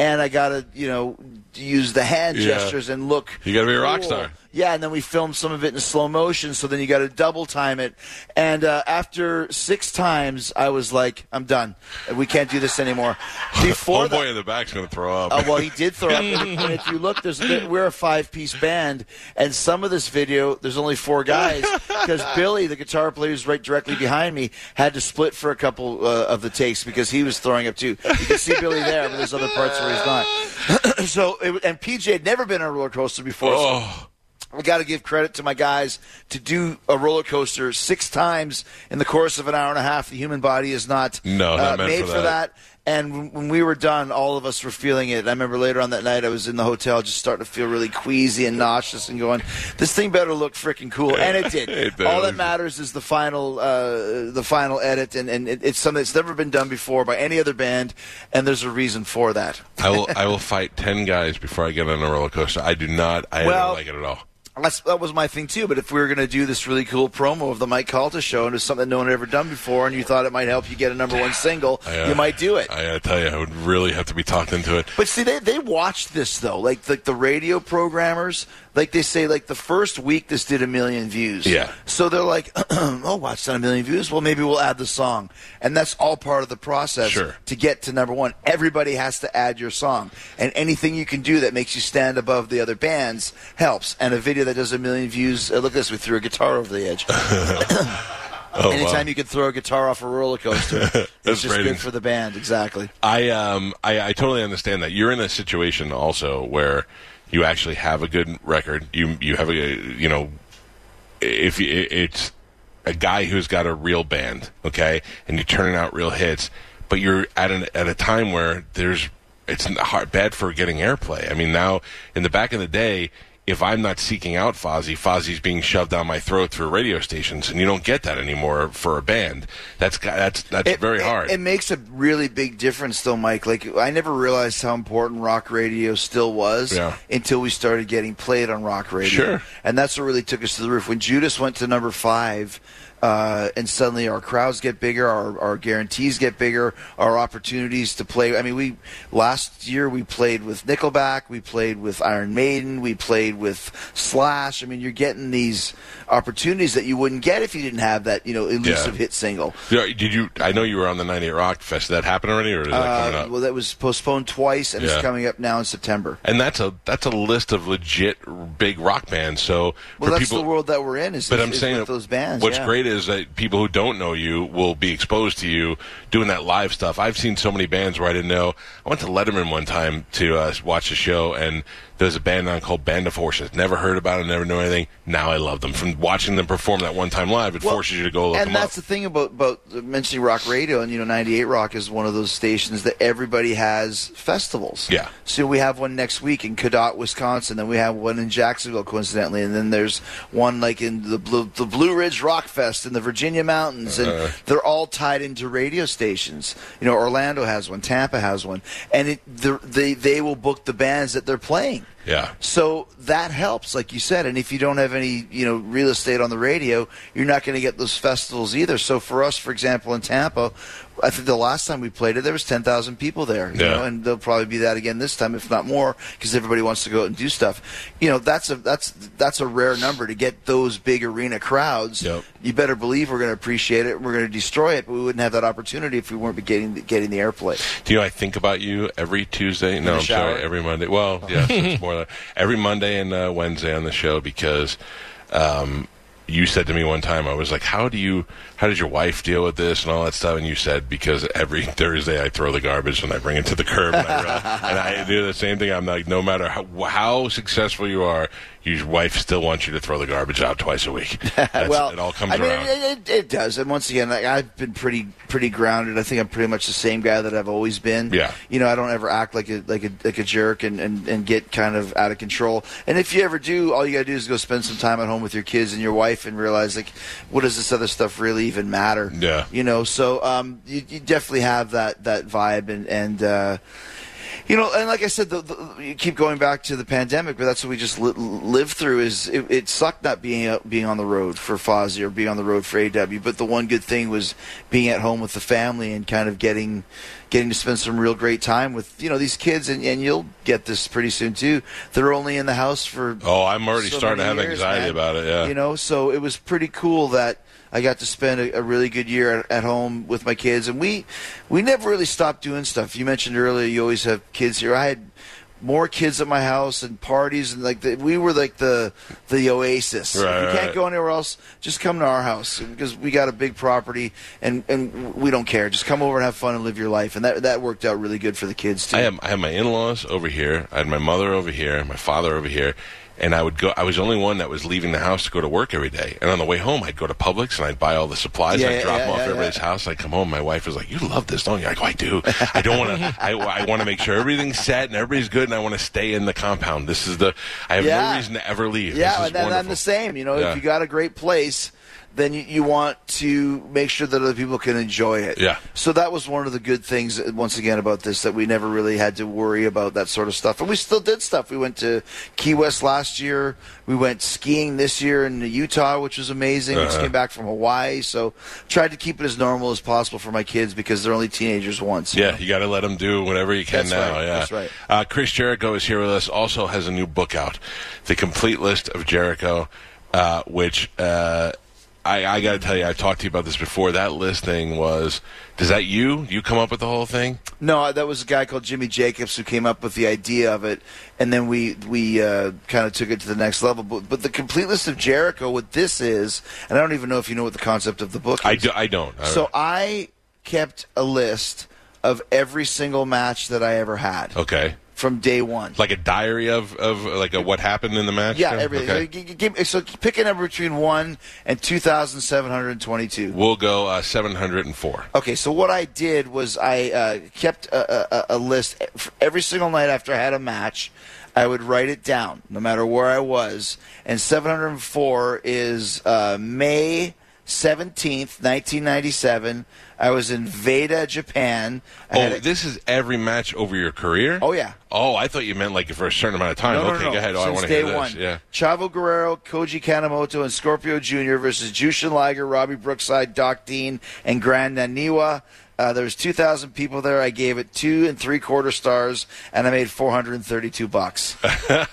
and I got to, you know, use the hand Yeah. gestures and look. You got to be a rock cool. star. Yeah, and then we filmed some of it in slow motion, so then you got to double time it. And uh, after six times, I was like, I'm done. We can't do this anymore. Before Homeboy in the back's going to throw up. Uh, well, he did throw up. And if you look, there's we're a five-piece band, and some of this video, there's only four guys because Billy, the guitar player who's right directly behind me, had to split for a couple uh, of the takes because he was throwing up too. You can see Billy there, but there's other parts where he's not. so, it, and P J had never been on a roller coaster before. So Oh. I got to give credit to my guys to do a roller coaster six times in the course of an hour and a half. The human body is not, No, not uh, meant made for for that. that. And when we were done, all of us were feeling it. I remember later on that night, I was in the hotel just starting to feel really queasy and nauseous and going, this thing better look freaking cool. And it did. It did. All that matters is the final uh, the final edit, and, and it, it's something that's never been done before by any other band, and there's a reason for that. I will I will fight ten guys before I get on a roller coaster. I do not. I Well, don't like it at all. That's, that was my thing, too. But if we were going to do this really cool promo of the Mike Calta show, and it was something no one had ever done before, and you thought it might help you get a number one single, I, uh, you might do it. I gotta tell you, I would really have to be talked into it. But see, they they watched this, though. Like, like the radio programmers, like they say, like the first week this did a million views. Yeah. So they're like, oh, wow, it's done a million views? Well, maybe we'll add the song. And that's all part of the process Sure. to get to number one. Everybody has to add your song. And anything you can do that makes you stand above the other bands helps. And a video that does a million views, uh, look at this, we threw a guitar over the edge. Oh, Anytime wow. you can throw a guitar off a roller coaster, it's That's just ratings. good for the band. Exactly. I um I, I totally understand that. You're in a situation also where you actually have a good record. You you have a you know if you, it's a guy who's got a real band, okay, and you're turning out real hits, but you're at an at a time where there's it's hard, bad for getting airplay. I mean, now in the back of the day, if I'm not seeking out Fozzy, Fozzy's being shoved down my throat through radio stations, and you don't get that anymore for a band. That's that's that's It- very it- hard. It, makes a really big difference, though, Mike. Like, I never realized how important rock radio still was Yeah. until we started getting played on rock radio. Sure. And that's what really took us to the roof. When Judas went to number five, uh, and suddenly our crowds get bigger, our, our guarantees get bigger, our opportunities to play. I mean, we last year we played with Nickelback, we played with Iron Maiden, we played with Slash. I mean, you're getting these opportunities that you wouldn't get if you didn't have that, you know, elusive Yeah. hit single. Yeah, Did you? I know you were on the ninety-eight Rock Fest. Did that happen already, or is that coming Uh, up? well, that was postponed twice, and Yeah. it's coming up now in September. And that's a that's a list of legit big rock bands. So Well, for that's people, the world that we're in. Is, but is, I'm is saying with those bands. what's yeah. great is that people who don't know you will be exposed to you doing that live stuff. I've seen so many bands where I didn't know. I went to Letterman one time to uh, watch a show, and there's a band on called Band of Horses. Never heard about it, never knew anything. Now I love them. From watching them perform that one time live, it Well, forces you to go look and them that's up. the thing about, about mentioning rock radio, and you know, ninety-eight Rock is one of those stations that everybody has festivals. Yeah. So we have one next week in Cadott, Wisconsin, and we have one in Jacksonville, coincidentally, and then there's one like in the Blue, the Blue Ridge Rock Fest in the Virginia Mountains, and Uh. they're all tied into radio stations. You know, Orlando has one, Tampa has one, and it, the, they they will book the bands that they're playing. Yeah. So that helps, like you said. And if you don't have any, you know, real estate on the radio, you're not going to get those festivals either. So for us, for example, in Tampa, I think the last time we played it, there was ten thousand people there. You Yeah. know, and there'll probably be that again this time, if not more, because everybody wants to go out and do stuff. You know, that's a that's that's a rare number to get those big arena crowds. Yep. You better believe we're going to appreciate it. We're going to destroy it, but we wouldn't have that opportunity if we weren't getting getting the airplay. Do you know I think about you every Tuesday? No, the I'm shower? sorry, every Monday. Well, yes, it's more like every Monday and uh, Wednesday on the show because um, you said to me one time, I was like, "How do you? How does your wife deal with this and all that stuff?" And you said, "Because every Thursday I throw the garbage and I bring it to the curb and I run." And I do the same thing. I'm like, no matter how, how successful you are, your wife still wants you to throw the garbage out twice a week. That's, well, it all comes I mean, around. It, it, it does. And once again, like, I've been pretty pretty grounded. I think I'm pretty much the same guy that I've always been. Yeah. You know, I don't ever act like a like a like a jerk and, and, and get kind of out of control. And if you ever do, all you gotta do is go spend some time at home with your kids and your wife and realize, like, what does this other stuff really even matter? Yeah. You know, so um, you, you definitely have that that vibe and and. Uh, You know, and like I said, the, the, you keep going back to the pandemic, but that's what we just li- lived through. Is it, it sucked not being uh, being on the road for Fozzy or being on the road for A W. But the one good thing was being at home with the family and kind of getting getting to spend some real great time with you know these kids. And, and you'll get this pretty soon too. They're only in the house for oh, I'm already so starting to have years, anxiety man. about it. Yeah, you know, so it was pretty cool that I got to spend a, a really good year at, at home with my kids, and we we never really stopped doing stuff. You mentioned earlier you always have kids here. I had more kids at my house and parties, and like the, we were like the the oasis. Right, if you right. can't go anywhere else, just come to our house because we got a big property, and, and we don't care. Just come over and have fun and live your life, and that that worked out really good for the kids too. I have I have my in-laws over here. I had my mother over here, my father over here. And I would go. I was the only one that was leaving the house to go to work every day. And on the way home, I'd go to Publix and I'd buy all the supplies. Yeah, I'd yeah, drop yeah, them off yeah, at everybody's yeah. house. I'd come home. My wife was like, "You love this, don't you?" I go, "I do. I don't want to. I, I want to make sure everything's set and everybody's good, and I want to stay in the compound. This is the. I have Yeah. no reason to ever leave. Yeah, this is and then I'm wonderful." the same. You know, Yeah. if you got a great place, then you, you want to make sure that other people can enjoy it. Yeah. So that was one of the good things, once again, about this, that we never really had to worry about that sort of stuff. And we still did stuff. We went to Key West last year. We went skiing this year in Utah, which was amazing. We just Uh-huh. came back from Hawaii. So tried to keep it as normal as possible for my kids because they're only teenagers once. you Yeah, know? you got to let them do whatever you can That's now. right, Yeah, that's right. Uh, Chris Jericho is here with us. Also has a new book out, The Complete List of Jericho, uh, which uh, I, I got to tell you, I've talked to you about this before. That list thing was. Is that you? You come up with the whole thing? No, that was a guy called Jimmy Jacobs who came up with the idea of it, and then we we uh, kind of took it to the next level. But, but the Complete List of Jericho, what this is, and I don't even know if you know what the concept of the book is. I, do, I don't. I So I kept a list of every single match that I ever had Okay. from day one. Like a diary of, of like a, what happened in the match? Yeah, kind of? everything. Okay. G- g- give- So pick a number between one and two thousand seven hundred twenty-two. We'll go uh, seven hundred four. Okay, so what I did was I uh, kept a, a, a list for every single night after I had a match. I would write it down, no matter where I was. And seven hundred four is uh, May seventeenth, nineteen ninety-seven. I was in Veda, Japan. I Oh, had a- this is every match over your career? Oh, yeah. Oh, I thought you meant like for a certain amount of time. No, no, okay, no, no. go ahead. Oh, I Since want to day hear this. one. Yeah. Chavo Guerrero, Koji Kanemoto, and Scorpio Junior versus Jushin Liger, Robbie Brookside, Doc Dean, and Grand Naniwa. Uh, there was two thousand people there. I gave it two and three quarter stars, and I made four hundred thirty-two bucks. so,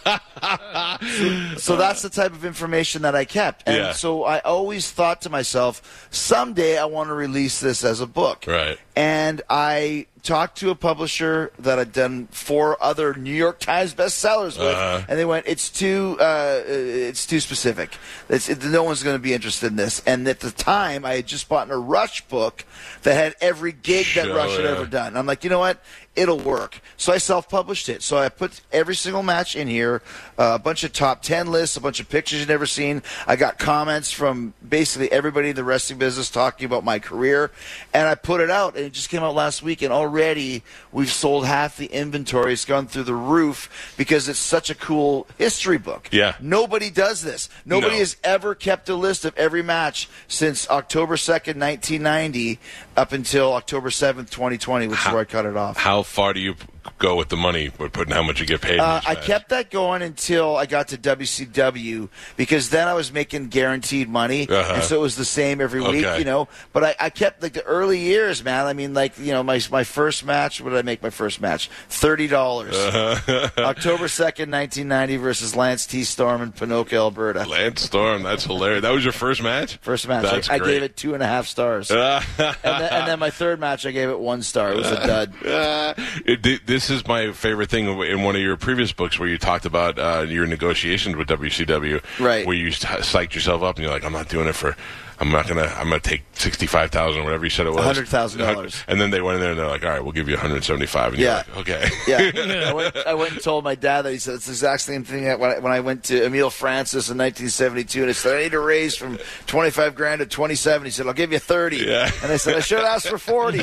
so that's the type of information that I kept. And Yeah. so I always thought to myself, someday I want to release this as a book. Right. And I talked to a publisher that I'd done four other New York Times bestsellers with, Uh-huh. and they went, "It's too, uh, it's too specific. It's, it, no one's going to be interested in this." And at the time, I had just bought a Rush book that had every gig that Sure, Rush had yeah. ever done. I'm like, you know what? It'll work. So I self-published it. So I put every single match in here, uh, a bunch of top ten lists, a bunch of pictures you've never seen. I got comments from basically everybody in the wrestling business talking about my career, and I put it out, and it just came out last week, and already we've sold half the inventory. It's gone through the roof because it's such a cool history book. Yeah. Nobody does this. Nobody No. has ever kept a list of every match since October second, nineteen ninety, up until October seventh, twenty twenty, which is where I cut it off. How far do you p- go with the money? We're putting how much you get paid? in Uh, each I match? kept that going until I got to W C W because then I was making guaranteed money, Uh-huh. and so it was the same every week, Okay. you know. But I, I kept like the early years, man. I mean, like you know, my my first match. What did I make my first match? Thirty dollars. Uh-huh. October second, nineteen ninety, versus Lance T. Storm in Pinoquet, Alberta. Lance Storm, that's hilarious. That was your first match? First match. That's I, I great. gave it two and a half stars, and, then, and then my third match, I gave it one star. It was a dud. Uh, it, th- this is my favorite thing in one of your previous books where you talked about uh, your negotiations with W C W, Right. where you psyched yourself up and you're like, I'm not doing it for, I'm not gonna, I'm gonna take sixty-five thousand, whatever you said it was, one hundred thousand dollars. And then they went in there and they're like, all right, we'll give you one hundred seventy-five, and Yeah. you're like, okay, Yeah, I went, I went and told my dad that. He said it's the exact same thing that when I, when I went to Emile Francis in nineteen seventy-two, and I said I need to raise from twenty-five grand to twenty-seven. He said I'll give you thirty, Yeah. and I said I should have asked for forty.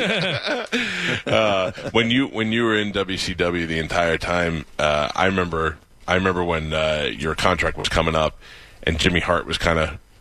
uh, when you when you were in W C W the entire time, uh, I remember I remember when uh, your contract was coming up, and Jimmy Hart was kind of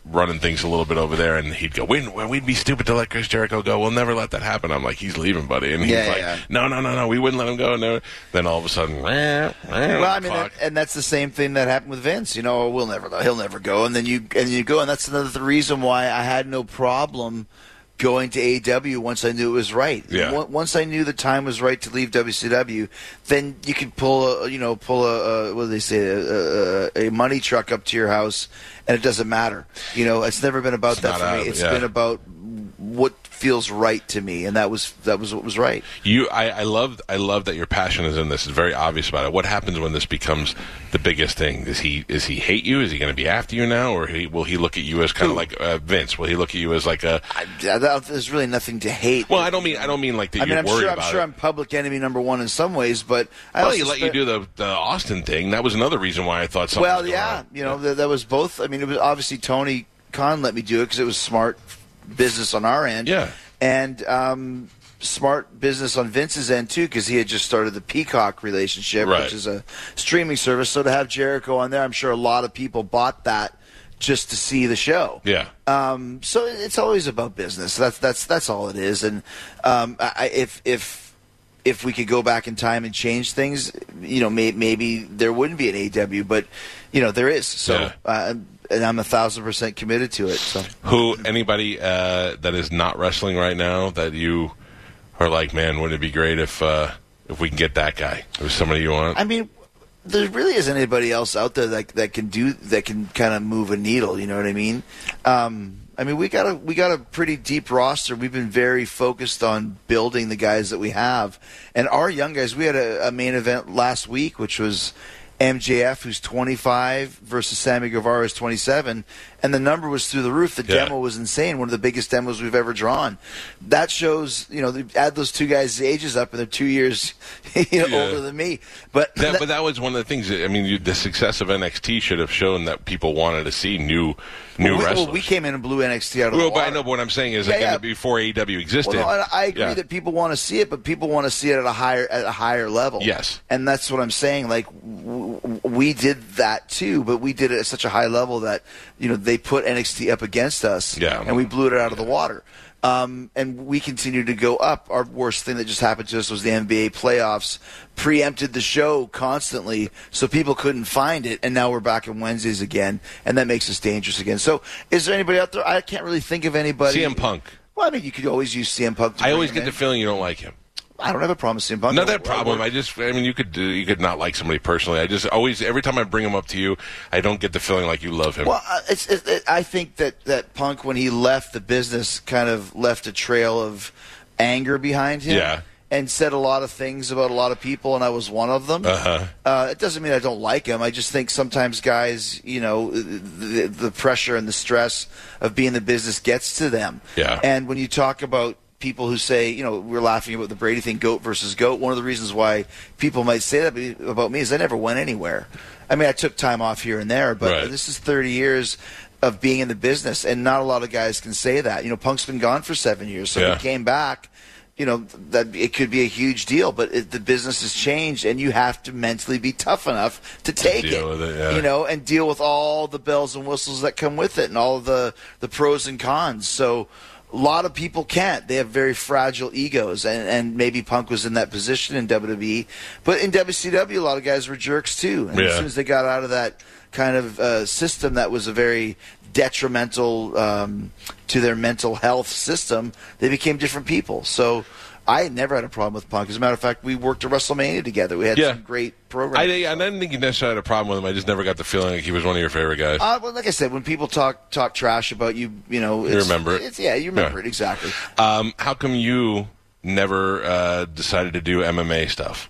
running things a little bit over there, and he'd go, we'd, we'd be stupid to let Chris Jericho go. We'll never let that happen. I'm like, he's leaving, buddy. And he's Yeah, like, yeah. no, no, no, no, we wouldn't let him go. No. Then all of a sudden, well, Well, I mean, and, and that's the same thing that happened with Vince. You know, we'll never, he'll never go, and then you and you go, and that's another reason why I had no problem going to A E W once I knew it was right. Yeah. Once I knew the time was right to leave W C W, then you could pull a, you know, pull a, a what do they say, a, a, a money truck up to your house, and it doesn't matter. You know, it's never been about It's that not for out me. of it, It's yeah. been about what feels right to me, and that was that was what was right. You, I, I love, I love that your passion is in this. It's very obvious about it. What happens when this becomes the biggest thing? Is he, is he hate you? Is he going to be after you now, or he, will he look at you as kind of like uh, Vince? Will he look at you as like a? I, that, there's really nothing to hate. Well, I don't mean, I don't mean like that I mean, you're I'm worried sure, I'm about sure it. I'm public enemy number one in some ways, but I Well, also he let you spe- do the, the Austin thing. That was another reason why I thought something. Well, was going yeah, on. you know, that, that was both. I mean, it was obviously Tony Khan let me do it because it was smart business on our end. Yeah. And um, smart business on Vince's end, too, because he had just started the Peacock relationship, Right. which is a streaming service. So to have Jericho on there, I'm sure a lot of people bought that just to see the show. Yeah. Um, so it's always about business. That's that's that's all it is. And um, I, if if if we could go back in time and change things, you know, may, maybe there wouldn't be an A E W, but you know there is. So, Yeah. uh, and I'm a thousand percent committed to it. So, Who, anybody uh, that is not wrestling right now that you are like, man, wouldn't it be great if uh, if we can get that guy? If somebody you want? I mean, there really isn't anybody else out there that that can do that can kind of move a needle. You know what I mean? Um, I mean, we got a we got a pretty deep roster. We've been very focused on building the guys that we have, and our young guys. We had a, a main event last week, which was M J F, who's twenty-five, versus Sammy Guevara, who's twenty-seven, and the number was through the roof. The Yeah. demo was insane, one of the biggest demos we've ever drawn. That shows, you know, they add those two guys' ages up, and they're two years you know, Yeah. older than me. But That, that- but that was one of the things. That, I mean, you, the success of N X T should have shown that people wanted to see new, new we, wrestlers. well, we came in and blew N X T out of Well, the but water. I know. But what I'm saying is, Yeah, again, yeah. before A E W existed. Well, no, and I agree Yeah. that people want to see it, but people want to see it at a higher at a higher level. Yes. and that's what I'm saying. Like w- w- we did that too, but we did it at such a high level that you know they put N X T up against us, Yeah. and we blew it out of the water. Um, and we continue to go up. Our worst thing that just happened to us was the N B A playoffs preempted the show constantly, so people couldn't find it. And now we're back on Wednesdays again, and that makes us dangerous again. So, is there anybody out there? I can't really think of anybody. C M Punk. Well, I mean, you could always use C M Punk. To I bring always him get in. the feeling you don't like him. I don't have a problem with C M Punk. Not I- that problem. I, I just, I mean, you could do, you could not like somebody personally. I just always, every time I bring him up to you, I don't get the feeling like you love him. Well, uh, it's, it, it, I think that, that Punk, when he left the business, kind of left a trail of anger behind him. Yeah. And said a lot of things about a lot of people, and I was one of them. Uh-huh. Uh, it doesn't mean I don't like him. I just think sometimes guys, you know, the, the pressure and the stress of being in the business gets to them. Yeah. And when you talk about people who say, you know, we're laughing about the Brady thing, goat versus goat. One of the reasons why people might say that about me is I never went anywhere. I mean, I took time off here and there, but Right. this is thirty years of being in the business, and not a lot of guys can say that. You know, Punk's been gone for seven years, so Yeah. he came back. You know, that it could be a huge deal, but it, the business has changed, and you have to mentally be tough enough to take deal it, with it, yeah. you know, and deal with all the bells and whistles that come with it, and all of the the pros and cons. So, a lot of people can't. They have very fragile egos, and, and maybe Punk was in that position in W W E, but in W C W, a lot of guys were jerks too. And as Yeah. soon as they got out of that kind of uh, system that was a very detrimental um, to their mental health system, they became different people. So I never had a problem with Punk. As a matter of fact, we worked at WrestleMania together. We had Yeah. some great I, programs. I didn't think you necessarily had a problem with him. I just never got the feeling like he was one of your favorite guys. Uh, well, like I said, when people talk talk trash about you, you know, it's, remember it. It's, yeah, you remember Yeah. it exactly. Um, how come you never uh, decided to do M M A stuff?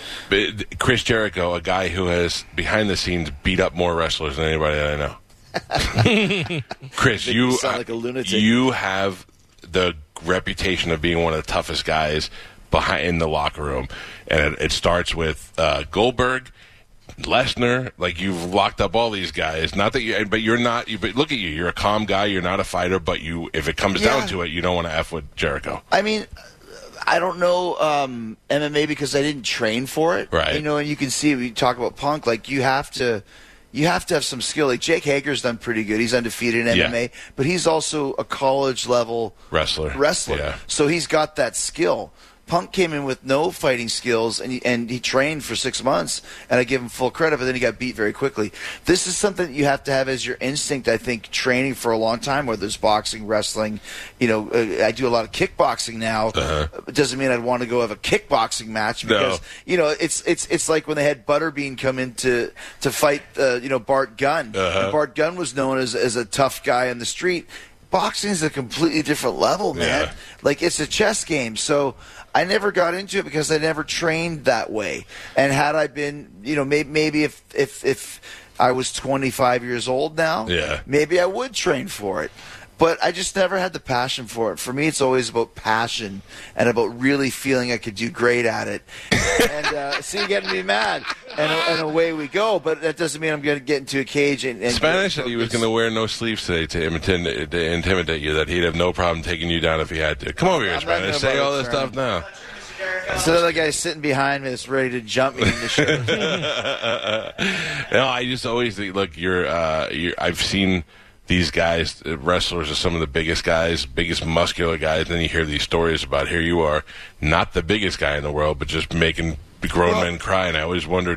But Chris Jericho, a guy who has behind the scenes beat up more wrestlers than anybody that I know. Chris, Make you me sound like a lunatic. you have the reputation of being one of the toughest guys behind in the locker room, and it, it starts with uh, Goldberg, Lesnar. Like, you've locked up all these guys. Not that you, but you're not. You, but look at you. You're a calm guy. You're not a fighter. But you, if it comes Yeah. down to it, you don't want to f with Jericho. I mean, I don't know um, M M A because I didn't train for it. Right. You know, and you can see we talk about Punk. Like, you have to, you have to have some skill. Like Jake Hager's done pretty good. He's undefeated in M M A, Yeah. but he's also a college level Wrestler. Wrestler. Yeah. So he's got that skill. Punk came in with no fighting skills, and he, and he trained for six months, and I give him full credit, but then he got beat very quickly. This is something that you have to have as your instinct, I think, training for a long time, whether it's boxing, wrestling. You know, uh, I do a lot of kickboxing now. Uh-huh. It doesn't mean I'd want to go have a kickboxing match because, No. you know, it's it's it's like when they had Butterbean come in to, to fight, uh, you know, Bart Gunn. Uh-huh. And Bart Gunn was known as, as a tough guy in the street. Boxing is a completely different level, man. Yeah. Like, it's a chess game. So I never got into it because I never trained that way. And had I been, you know, maybe, maybe if, if, if I was twenty-five years old now, Yeah. maybe I would train for it. But I just never had the passion for it. For me, it's always about passion and about really feeling I could do great at it. and uh, see, you're getting me mad. And, and away we go. But that doesn't mean I'm going to get into a cage. And, and Spanish said he was going to wear no sleeves today to intimidate, to intimidate you, that he'd have no problem taking you down if he had to. Come over here, I'm not Spanish. gonna Say bother all this trying. stuff now. So the other guy's sitting behind me that's ready to jump me in the shit. No, I just always think, look, you're, uh, you're, I've seen these guys, uh, wrestlers are some of the biggest guys, biggest muscular guys, and then you hear these stories about here you are, not the biggest guy in the world, but just making grown Well- men cry, and I always wondered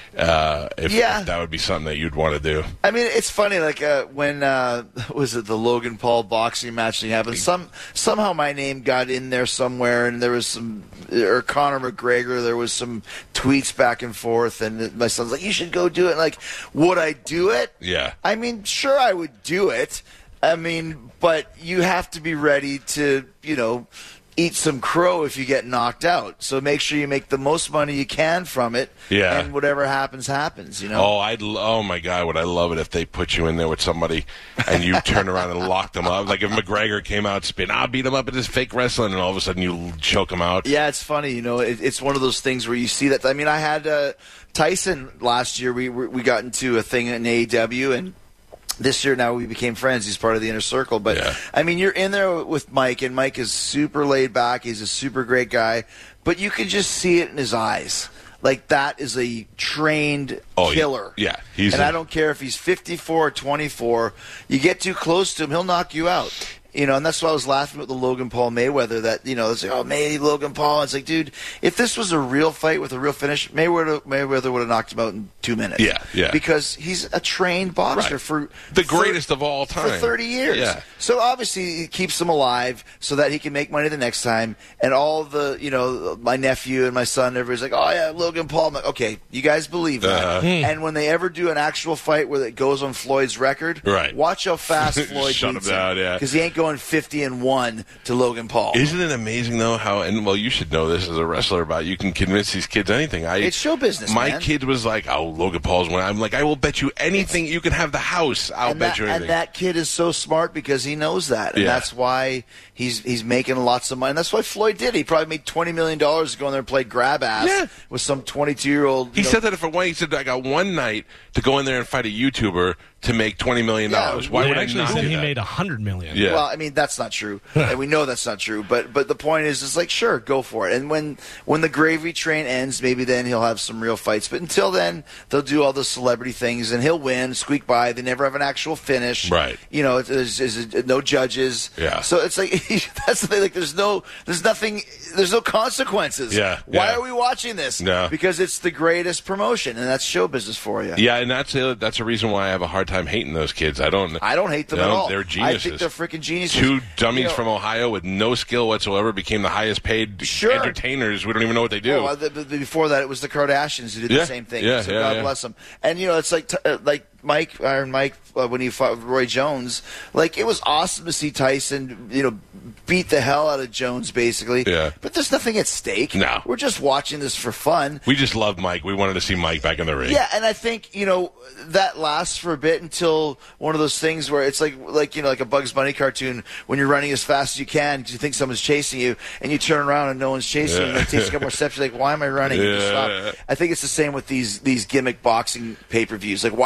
uh, if, Yeah. if that would be something that you'd want to do. I mean, it's funny. Like uh, when uh, was it the Logan Paul boxing match thing happened? Some somehow my name got in there somewhere, and there was some or Conor McGregor. There was some tweets back and forth, and my son's like, "You should go do it." Like, would I do it? Yeah. I mean, sure, I would do it. I mean, but you have to be ready to, you know, eat some crow if you get knocked out. So make sure you make the most money you can from it. Yeah. And whatever happens, happens, you know? Oh, I'd l- oh my God, would I love it if they put you in there with somebody and you turn around and lock them up? Like if McGregor came out spin, I'll beat him up at his fake wrestling, and all of a sudden you choke him out. Yeah, it's funny. You know, it, it's one of those things where you see that. I mean, I had uh, Tyson last year. We we got into a thing in A E W, and this year now we became friends. He's part of the inner circle. But, Yeah. I mean, you're in there with Mike, and Mike is super laid back. He's a super great guy. But you can just see it in his eyes. Like, that is a trained Oh, he- killer. yeah, he's and a- I don't care if he's fifty-four or twenty-four. You get too close to him, he'll knock you out. You know, and that's why I was laughing with the Logan Paul Mayweather. That, you know, it's like, oh, maybe Logan Paul. It's like, dude, if this was a real fight with a real finish, Mayweather Mayweather would have knocked him out in two minutes. Yeah, yeah. Because he's a trained boxer Right. for The for- greatest of all time. for thirty years. Yeah. So obviously it keeps him alive so that he can make money the next time. And all the, you know, my nephew and my son, everybody's like, oh yeah, Logan Paul. I'm like, okay, you guys believe that. Uh-huh. And when they ever do an actual fight where it goes on Floyd's record, Right. watch how fast Floyd Shut beats him down, yeah. because he ain't going fifty and one to Logan Paul. Isn't it amazing though how, and well, you should know this as a wrestler, about you can convince these kids anything. I It's show business, My man. kid was like, "Oh, Logan Paul's winning." I'm like, "I will bet you anything. You can have the house. I'll and bet that, you anything." and that kid is so smart because he knows that, and Yeah. that's why he's he's making lots of money. And that's why Floyd did. He probably made twenty million dollars to go in there and play grab ass Yeah. with some twenty-two year old. He said that for one. He said, "I got one night to go in there and fight a YouTuber to make twenty million dollars. Yeah, Why They would I actually not said do he that?" made a hundred million. Yeah. Well, I mean that's not true, and we know that's not true. But but the point is, it's like sure, go for it. And when when the gravy train ends, maybe then he'll have some real fights. But until then, they'll do all the celebrity things, and he'll win, squeak by. They never have an actual finish. Right. You know, there's, there's no judges. Yeah. So it's like that's the thing. Like there's no there's nothing there's no consequences. Yeah, Why yeah. are we watching this? No. Because it's the greatest promotion, and that's show business for you. Yeah, and that's a, that's a reason why I have a hard time hating those kids. I don't. I don't hate them No, at all. they're I think geniuses. they're freaking geniuses. Two dummies You know, from Ohio with no skill whatsoever became the highest paid Sure. entertainers. We don't even know what they do. Well, the, the, before that, it was the Kardashians who did Yeah, the same thing. yeah, so yeah, God yeah. bless them. And you know, it's like t- uh, like Mike Iron Mike uh, when he fought Roy Jones. Like it was awesome to see Tyson, you know, beat the hell out of Jones, basically. Yeah. But there's nothing at stake. No. We're just watching this for fun. We just love Mike. We wanted to see Mike back in the ring. Yeah, and I think you know that lasts for a bit until one of those things where it's like, like you know, like a Bugs Bunny cartoon when you're running as fast as you can because you think someone's chasing you, and you turn around and no one's chasing you. And it takes a couple more steps. You're like, why am I running? You just Yeah. stop. I think it's the same with these these gimmick boxing pay per views. Like, why are we watching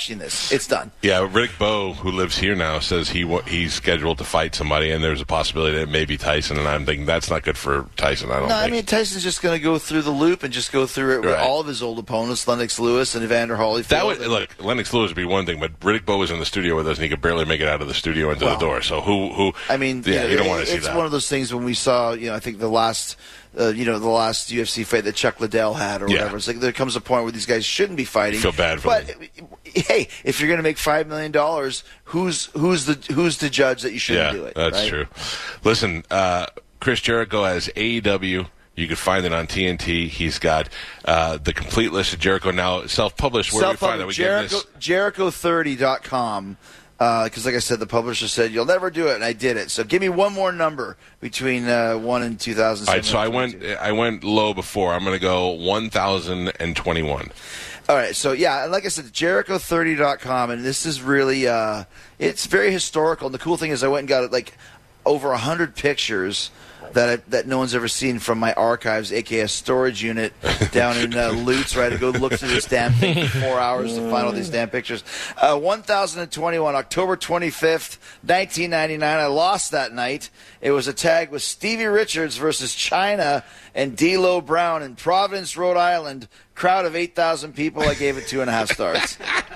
watching this. It's done. Yeah, Riddick Bowe, who lives here now, says he wa- he's scheduled to fight somebody, and there's a possibility that it may be Tyson, and I'm thinking that's not good for Tyson, I don't No, think. I mean, Tyson's just going to go through the loop and just go through it with Right. all of his old opponents, Lennox Lewis and Evander Holyfield. That would, and- look, Lennox Lewis would be one thing, but Riddick Bowe was in the studio with us, and he could barely make it out of the studio into Well, the door. So who, who? I mean, yeah, you, know, you don't want to see it's that. one of those things when we saw, you know, I think the last, uh, you know, the last U F C fight that Chuck Liddell had or Yeah. whatever. It's like there comes a point where these guys shouldn't be fighting. Feel bad for but them. hey, if you're going to make five million dollars, who's who's the who's the judge that you shouldn't yeah, do it? that's right? true. Listen, uh, Chris Jericho has A E W. You can find it on T N T. He's got uh, the complete list of Jericho now self-published. Where do we find that? We Jericho, give this. Jericho thirty dot com. Because, like I said, the publisher said you'll never do it, and I did it. So give me one more number between uh, one and two thousand seven. All right, so I went. I went low before. I'm going to go one thousand twenty-one. All right, so yeah, like I said, Jericho thirty dot com, and this is really, uh, it's very historical. And the cool thing is I went and got like over one hundred pictures that I, that no one's ever seen from my archives, a k a storage unit down in uh, Lutz, right? I go look through this damn thing for four hours to find all these damn pictures. Uh, one thousand twenty-one, October twenty-fifth, nineteen ninety-nine. I lost that night. It was a tag with Stevie Richards versus China and D'Lo Brown in Providence, Rhode Island. Crowd of eight thousand people. I gave it two and a half stars.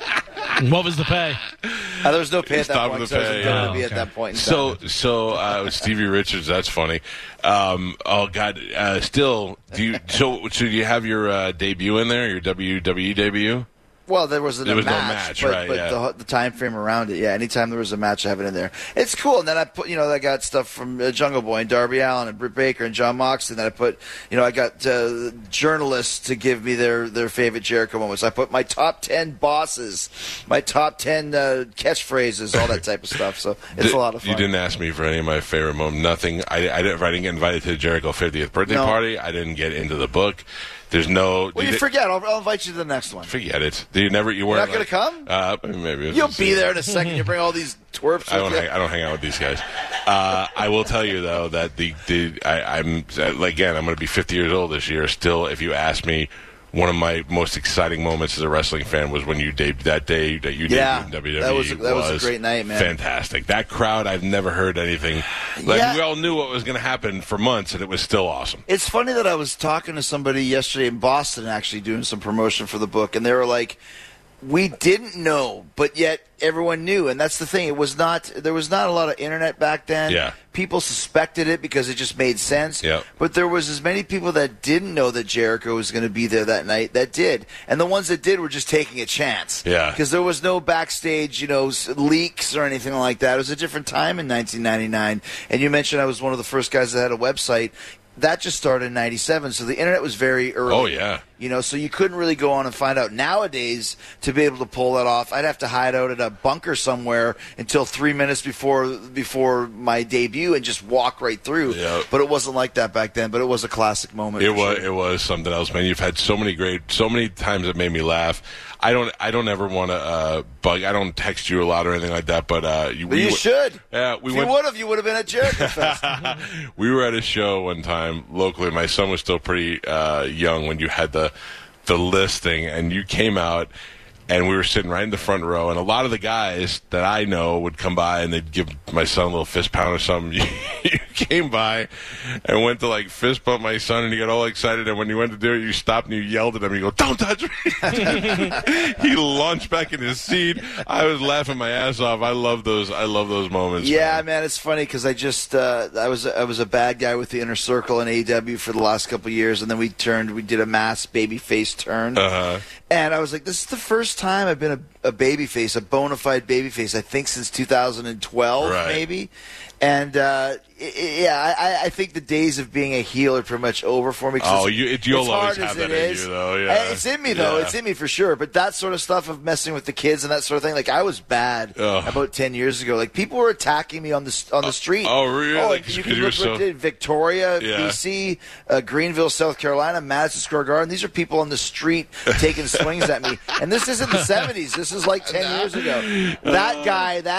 What was the pay? Uh, there was no pay at that Stop point. the So I wasn't pay. going to Oh, be at okay. that point in So, time. so uh, Stevie Richards, that's funny. Um, oh God, uh, still, do you? So, so do you have your uh, debut in there? Your W W E debut? Well, there wasn't There a was no match, match, but, right, but yeah. the, the time frame around it, yeah. Anytime there was a match, I have it in there. It's cool. And then I put, you know, I got stuff from uh, Jungle Boy and Darby Allin and Britt Baker and John Moxley. Then I put, you know, I got uh, journalists to give me their, their favorite Jericho moments. I put my top ten bosses, my top ten uh, catchphrases, all that type of stuff. So it's Did- a lot of fun. You didn't ask me for any of my favorite moments. Nothing. I, I, didn't, I didn't get invited to the Jericho fiftieth birthday No. party. I didn't get into the book. There's no. Well, you did- forget. I'll, I'll invite you to the next one. Forget it. You never. You You're weren't not going like- to come? Uh, maybe You'll be there in a second. You bring all these twerps I with don't. you. Hang, I don't hang out with these guys. Uh, I will tell you though that the, the I, I'm again. I'm going to be fifty years old this year. Still, if you ask me, one of my most exciting moments as a wrestling fan was when you debuted that day that you Yeah, debuted in W W E. that was a- that was a great night, man. Fantastic. That crowd. I've never heard anything. Like Yeah. we all knew what was going to happen for months, and it was still awesome. It's funny that I was talking to somebody yesterday in Boston, actually doing some promotion for the book, and they were like, "We didn't know, but yet everyone knew." And that's the thing; it was not there was not a lot of internet back then. Yeah. People suspected it because it just made sense. Yep. But there was as many people that didn't know that Jericho was going to be there that night that did, and the ones that did were just taking a chance. Yeah. Because there was no backstage, you know, s- leaks or anything like that. It was a different time in nineteen ninety-nine. And you mentioned I was one of the first guys that had a website. That just started in ninety-seven, so the internet was very early. Oh, yeah. You know, so you couldn't really go on and find out. Nowadays, to be able to pull that off, I'd have to hide out at a bunker somewhere until three minutes before before my debut and just walk right through. Yep. But it wasn't like that back then. But it was a classic moment. It for was sure. it was something else, man. You've had so many great, so many times it made me laugh. I don't I don't ever want to uh, bug. I don't text you a lot or anything like that. But uh, you, But we you w- should. Yeah, we if went. you would have, you would have been at Jericho Fest. We were at a show one time locally. My son was still pretty uh, young when you had the the listing, and you came out, and we were sitting right in the front row. And a lot of the guys that I know would come by, and they'd give my son a little fist pound or something. You came by and went to like fist bump my son, and he got all excited. And when you went to do it, you stopped and you yelled at him. You go, "Don't touch me!" He launched back in his seat. I was laughing my ass off. I love those. I love those moments. Yeah, man. man, it's funny because I just uh, I was I was a bad guy with the Inner Circle in A E W for the last couple of years, and then we turned we did a mass babyface turn, Uh-huh. and I was like, this is the first time I've been a, a babyface, a bona fide babyface, I think since two thousand twelve, Right. maybe. And uh, i- i- yeah, I, I think the days of being a heel are pretty much over for me. 'cause Oh, it's- you- it- you'll as always hard as have that it in is- you, though, yeah. Uh, It's in me though. Yeah. It's in me for sure. But that sort of stuff of messing with the kids and that sort of thing, like I was bad Ugh. about ten years ago. Like people were attacking me on the on the street. oh, really? Oh, Like, you 'cause can you were look so- what did Victoria, Yeah. B C, uh, Greenville, South Carolina, Madison Square Garden. These are people on the street taking swings at me. And this isn't the seventies. This is like ten years ago. That guy, that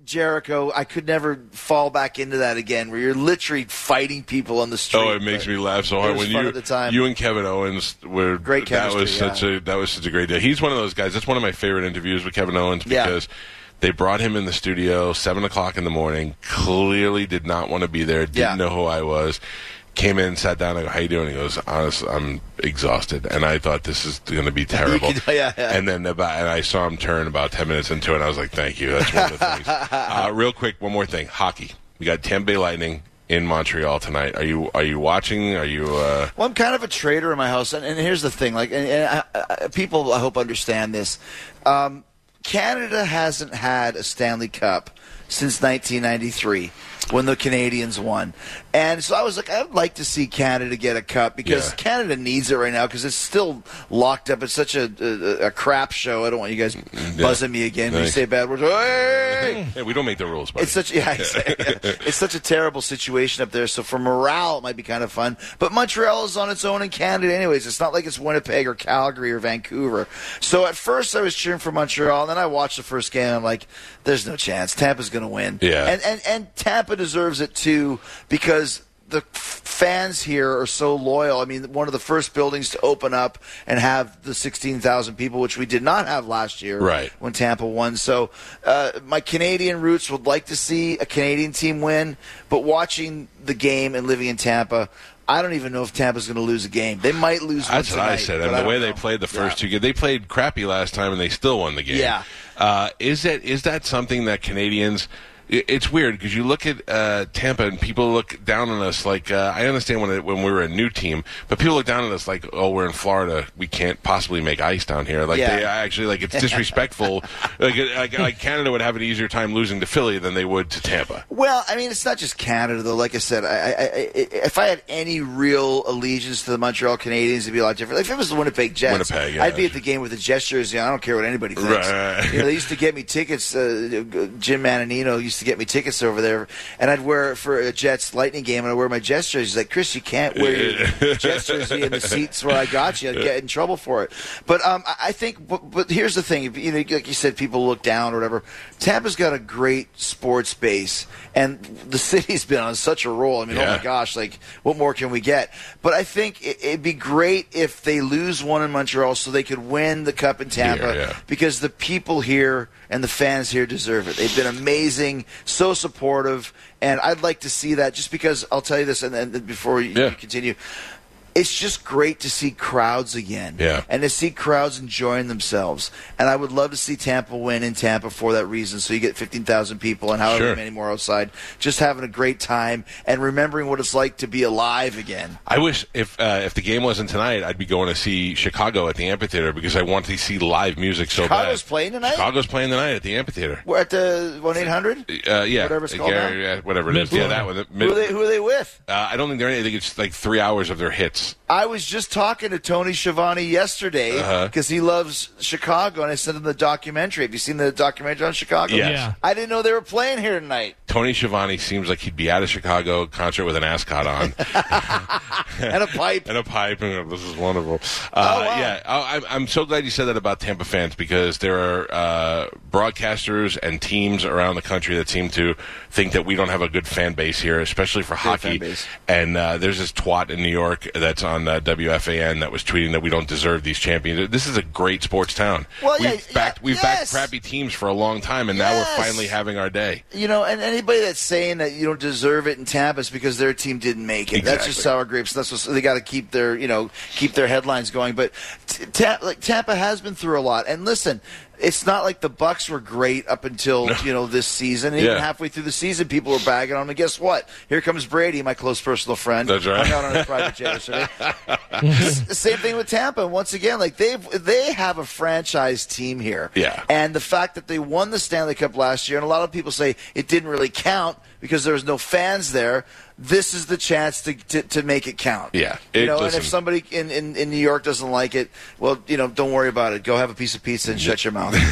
Jericho, I could never fall back into that again, where you're literally fighting people on the street. Oh, it makes me laugh so hard was when fun you at the time. you and Kevin Owens were Great that was chemistry, such yeah. a that was such a great day. He's one of those guys. That's one of my favorite interviews with Kevin Owens Yeah. because they brought him in the studio seven o'clock in the morning. Clearly did not want to be there. Didn't Yeah. know who I was. Came in, sat down. I go, "How you doing?" He goes, "Honestly, I'm exhausted." And I thought this is going to be terrible. could- yeah, yeah. And then about, and I saw him turn about ten minutes into it. And I was like, "Thank you." That's one of the things. Uh, real quick, one more thing. Hockey. We got Tampa Bay Lightning in Montreal tonight. Are you are you watching? Are you? Uh... Well, I'm kind of a trader in my house, and, and here's the thing: like, and, and I, I, people, I hope understand this. Um, Canada hasn't had a Stanley Cup since nineteen ninety-three, when the Canadians won. And so I was like, I'd like to see Canada get a cup because Yeah. Canada needs it right now because it's still locked up. It's such a, a, a crap show. I don't want you guys buzzing me again when you Thanks. say bad words. Hey! Yeah, we don't make the rules, buddy. It's such yeah, exactly. It's such a terrible situation up there. So for morale, it might be kind of fun. But Montreal is on its own in Canada, anyways. It's not like it's Winnipeg or Calgary or Vancouver. So at first, I was cheering for Montreal, and then I watched the first game. And I'm like, "There's no chance. Tampa's going to win." Yeah. And and and Tampa deserves it too because the f- fans here are so loyal. I mean, one of the first buildings to open up and have the sixteen thousand people, which we did not have last year Right. when Tampa won. So uh, my Canadian roots would like to see a Canadian team win, but watching the game and living in Tampa, I don't even know if Tampa's going to lose a game. They might lose one That's what I tonight, said. but And I the don't way they know. played the first Yeah. two games, they played crappy last time and they still won the game. Yeah. Uh, is that is that something that Canadians? it- It's weird because you look at uh, Tampa and people look down on us like uh, I understand when it, when we were a new team, but people look down on us like, oh, we're in Florida, we can't possibly make ice down here. Like Yeah. they actually like it's disrespectful. like, like, like Canada would have an easier time losing to Philly than they would to Tampa. Well, I mean, it's not just Canada, though. Like I said, I, I, I, if I had any real allegiance to the Montreal Canadiens, it'd be a lot different. Like if it was the Winnipeg Jets, Winnipeg, yeah. I'd be at the game with the Jets jersey on. I don't care what anybody thinks. Right. You know, they used to get me tickets. Uh, Jim Mananino used to get me tickets over there, and I'd wear it for a Jets Lightning game, and I'd wear my Jets jersey. He's like, Chris, you can't wear your Jets jersey in the seats where I got you. I'd get in trouble for it. But um, I I think, but, but here's the thing. You know, like you said, people look down or whatever. Tampa's got a great sports base, and the city's been on such a roll. I mean, oh Yeah. my gosh, like what more can we get? But I think it, it'd be great if they lose one in Montreal so they could win the cup in Tampa, Here, yeah. because the people here and the fans here deserve it. They've been amazing, so supportive, and I'd like to see that. Just because I'll tell you this, and then before you, Yeah. you continue. It's just great to see crowds again, Yeah. and to see crowds enjoying themselves. And I would love to see Tampa win in Tampa for that reason. So you get fifteen thousand people and however Sure. many more outside, just having a great time and remembering what it's like to be alive again. I wish if uh, if the game wasn't tonight, I'd be going to see Chicago at the amphitheater because I want to see live music so Chicago's bad. playing tonight? Chicago's playing tonight at the amphitheater. We're at the one eight hundred. Uh, yeah, Whatever it's called yeah, now? yeah, whatever it is. Yeah, that one. Who are they? Who are they with? Uh, I don't think they're any. I think it's like three hours of their hits. I was just talking to Tony Schiavone yesterday Uh-huh. because he loves Chicago, and I sent him the documentary. Have you seen the documentary on Chicago? Yes. Yeah. I didn't know they were playing here tonight. Tony Schiavone seems like he'd be at a Chicago concert with an ascot on And a pipe. and a pipe. And this is wonderful. Uh, Oh, wow. Yeah, I, I'm- I'm so glad you said that about Tampa fans because there are uh, broadcasters and teams around the country that seem to think that we don't have a good fan base here, especially for hockey. fan base. And uh, there's this twat in New York that's on uh, W F A N that was tweeting that we don't deserve these champions. This is a great sports town. Well, we've yeah, backed yeah, we've yes. backed crappy teams for a long time, and now Yes. we're finally having our day. You know, and anybody that's saying that you don't deserve it in Tampa is because their team didn't make it. That's just Exactly. sour grapes. That's what they got to keep their, you know, keep their headlines going. But t- ta- like Tampa has been through a lot. And listen, it's not like the Bucks were great up until you know this season. Even Yeah. halfway through the season, people were bagging on them. And guess what? Here comes Brady, my close personal friend. That's right. Hung out on his private jet yesterday. S- Same thing with Tampa. And once again, like they they have a franchise team here. Yeah. And the fact that they won the Stanley Cup last year, and a lot of people say it didn't really count because there was no fans there. This is the chance to to, to make it count. Yeah. You It- know, listen. and if somebody in, in, in New York doesn't like it, well, you know, don't worry about it. Go have a piece of pizza and shut your mouth.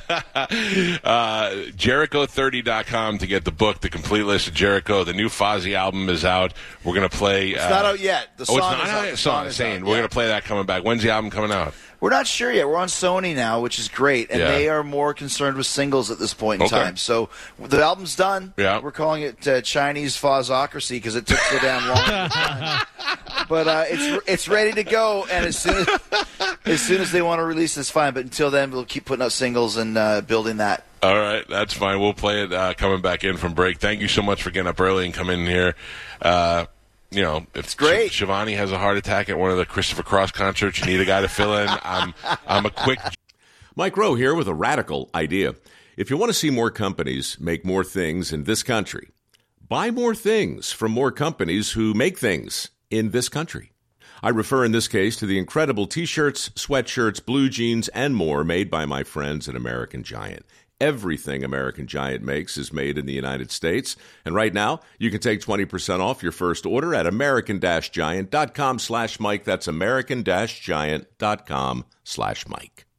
uh, Jericho thirty dot com to get the book, The Complete List of Jericho. The new Fozzy album is out. We're going to play. It's not out yet. The oh, it's song not is out out. yet? The Song song is is saying out, we're yeah. going to play that coming back. When's the album coming out? We're not sure yet. We're on Sony now, which is great, and Yeah. they are more concerned with singles at this point in Okay. time. So the album's done. Yeah. We're calling it uh, Chinese Fozzocracy because it took so damn long. But uh, it's it's ready to go, and as soon as as soon as they want to release this, fine. But until then, we'll keep putting out singles and uh, building that. All right, that's fine. We'll play it uh, coming back in from break. Thank you so much for getting up early and coming in here. Uh, you know, if It's great. Sh- Shivani has a heart attack at one of the Christopher Cross concerts, you need a guy to fill in. I'm I'm a quick. Mike Rowe here with a radical idea. If you want to see more companies make more things in this country, buy more things from more companies who make things in this country. I refer in this case to the incredible T-shirts, sweatshirts, blue jeans, and more made by my friends at American Giant. Everything American Giant makes is made in the United States. And right now, you can take twenty percent off your first order at american-giant.com slash Mike. That's american-giant.com slash Mike.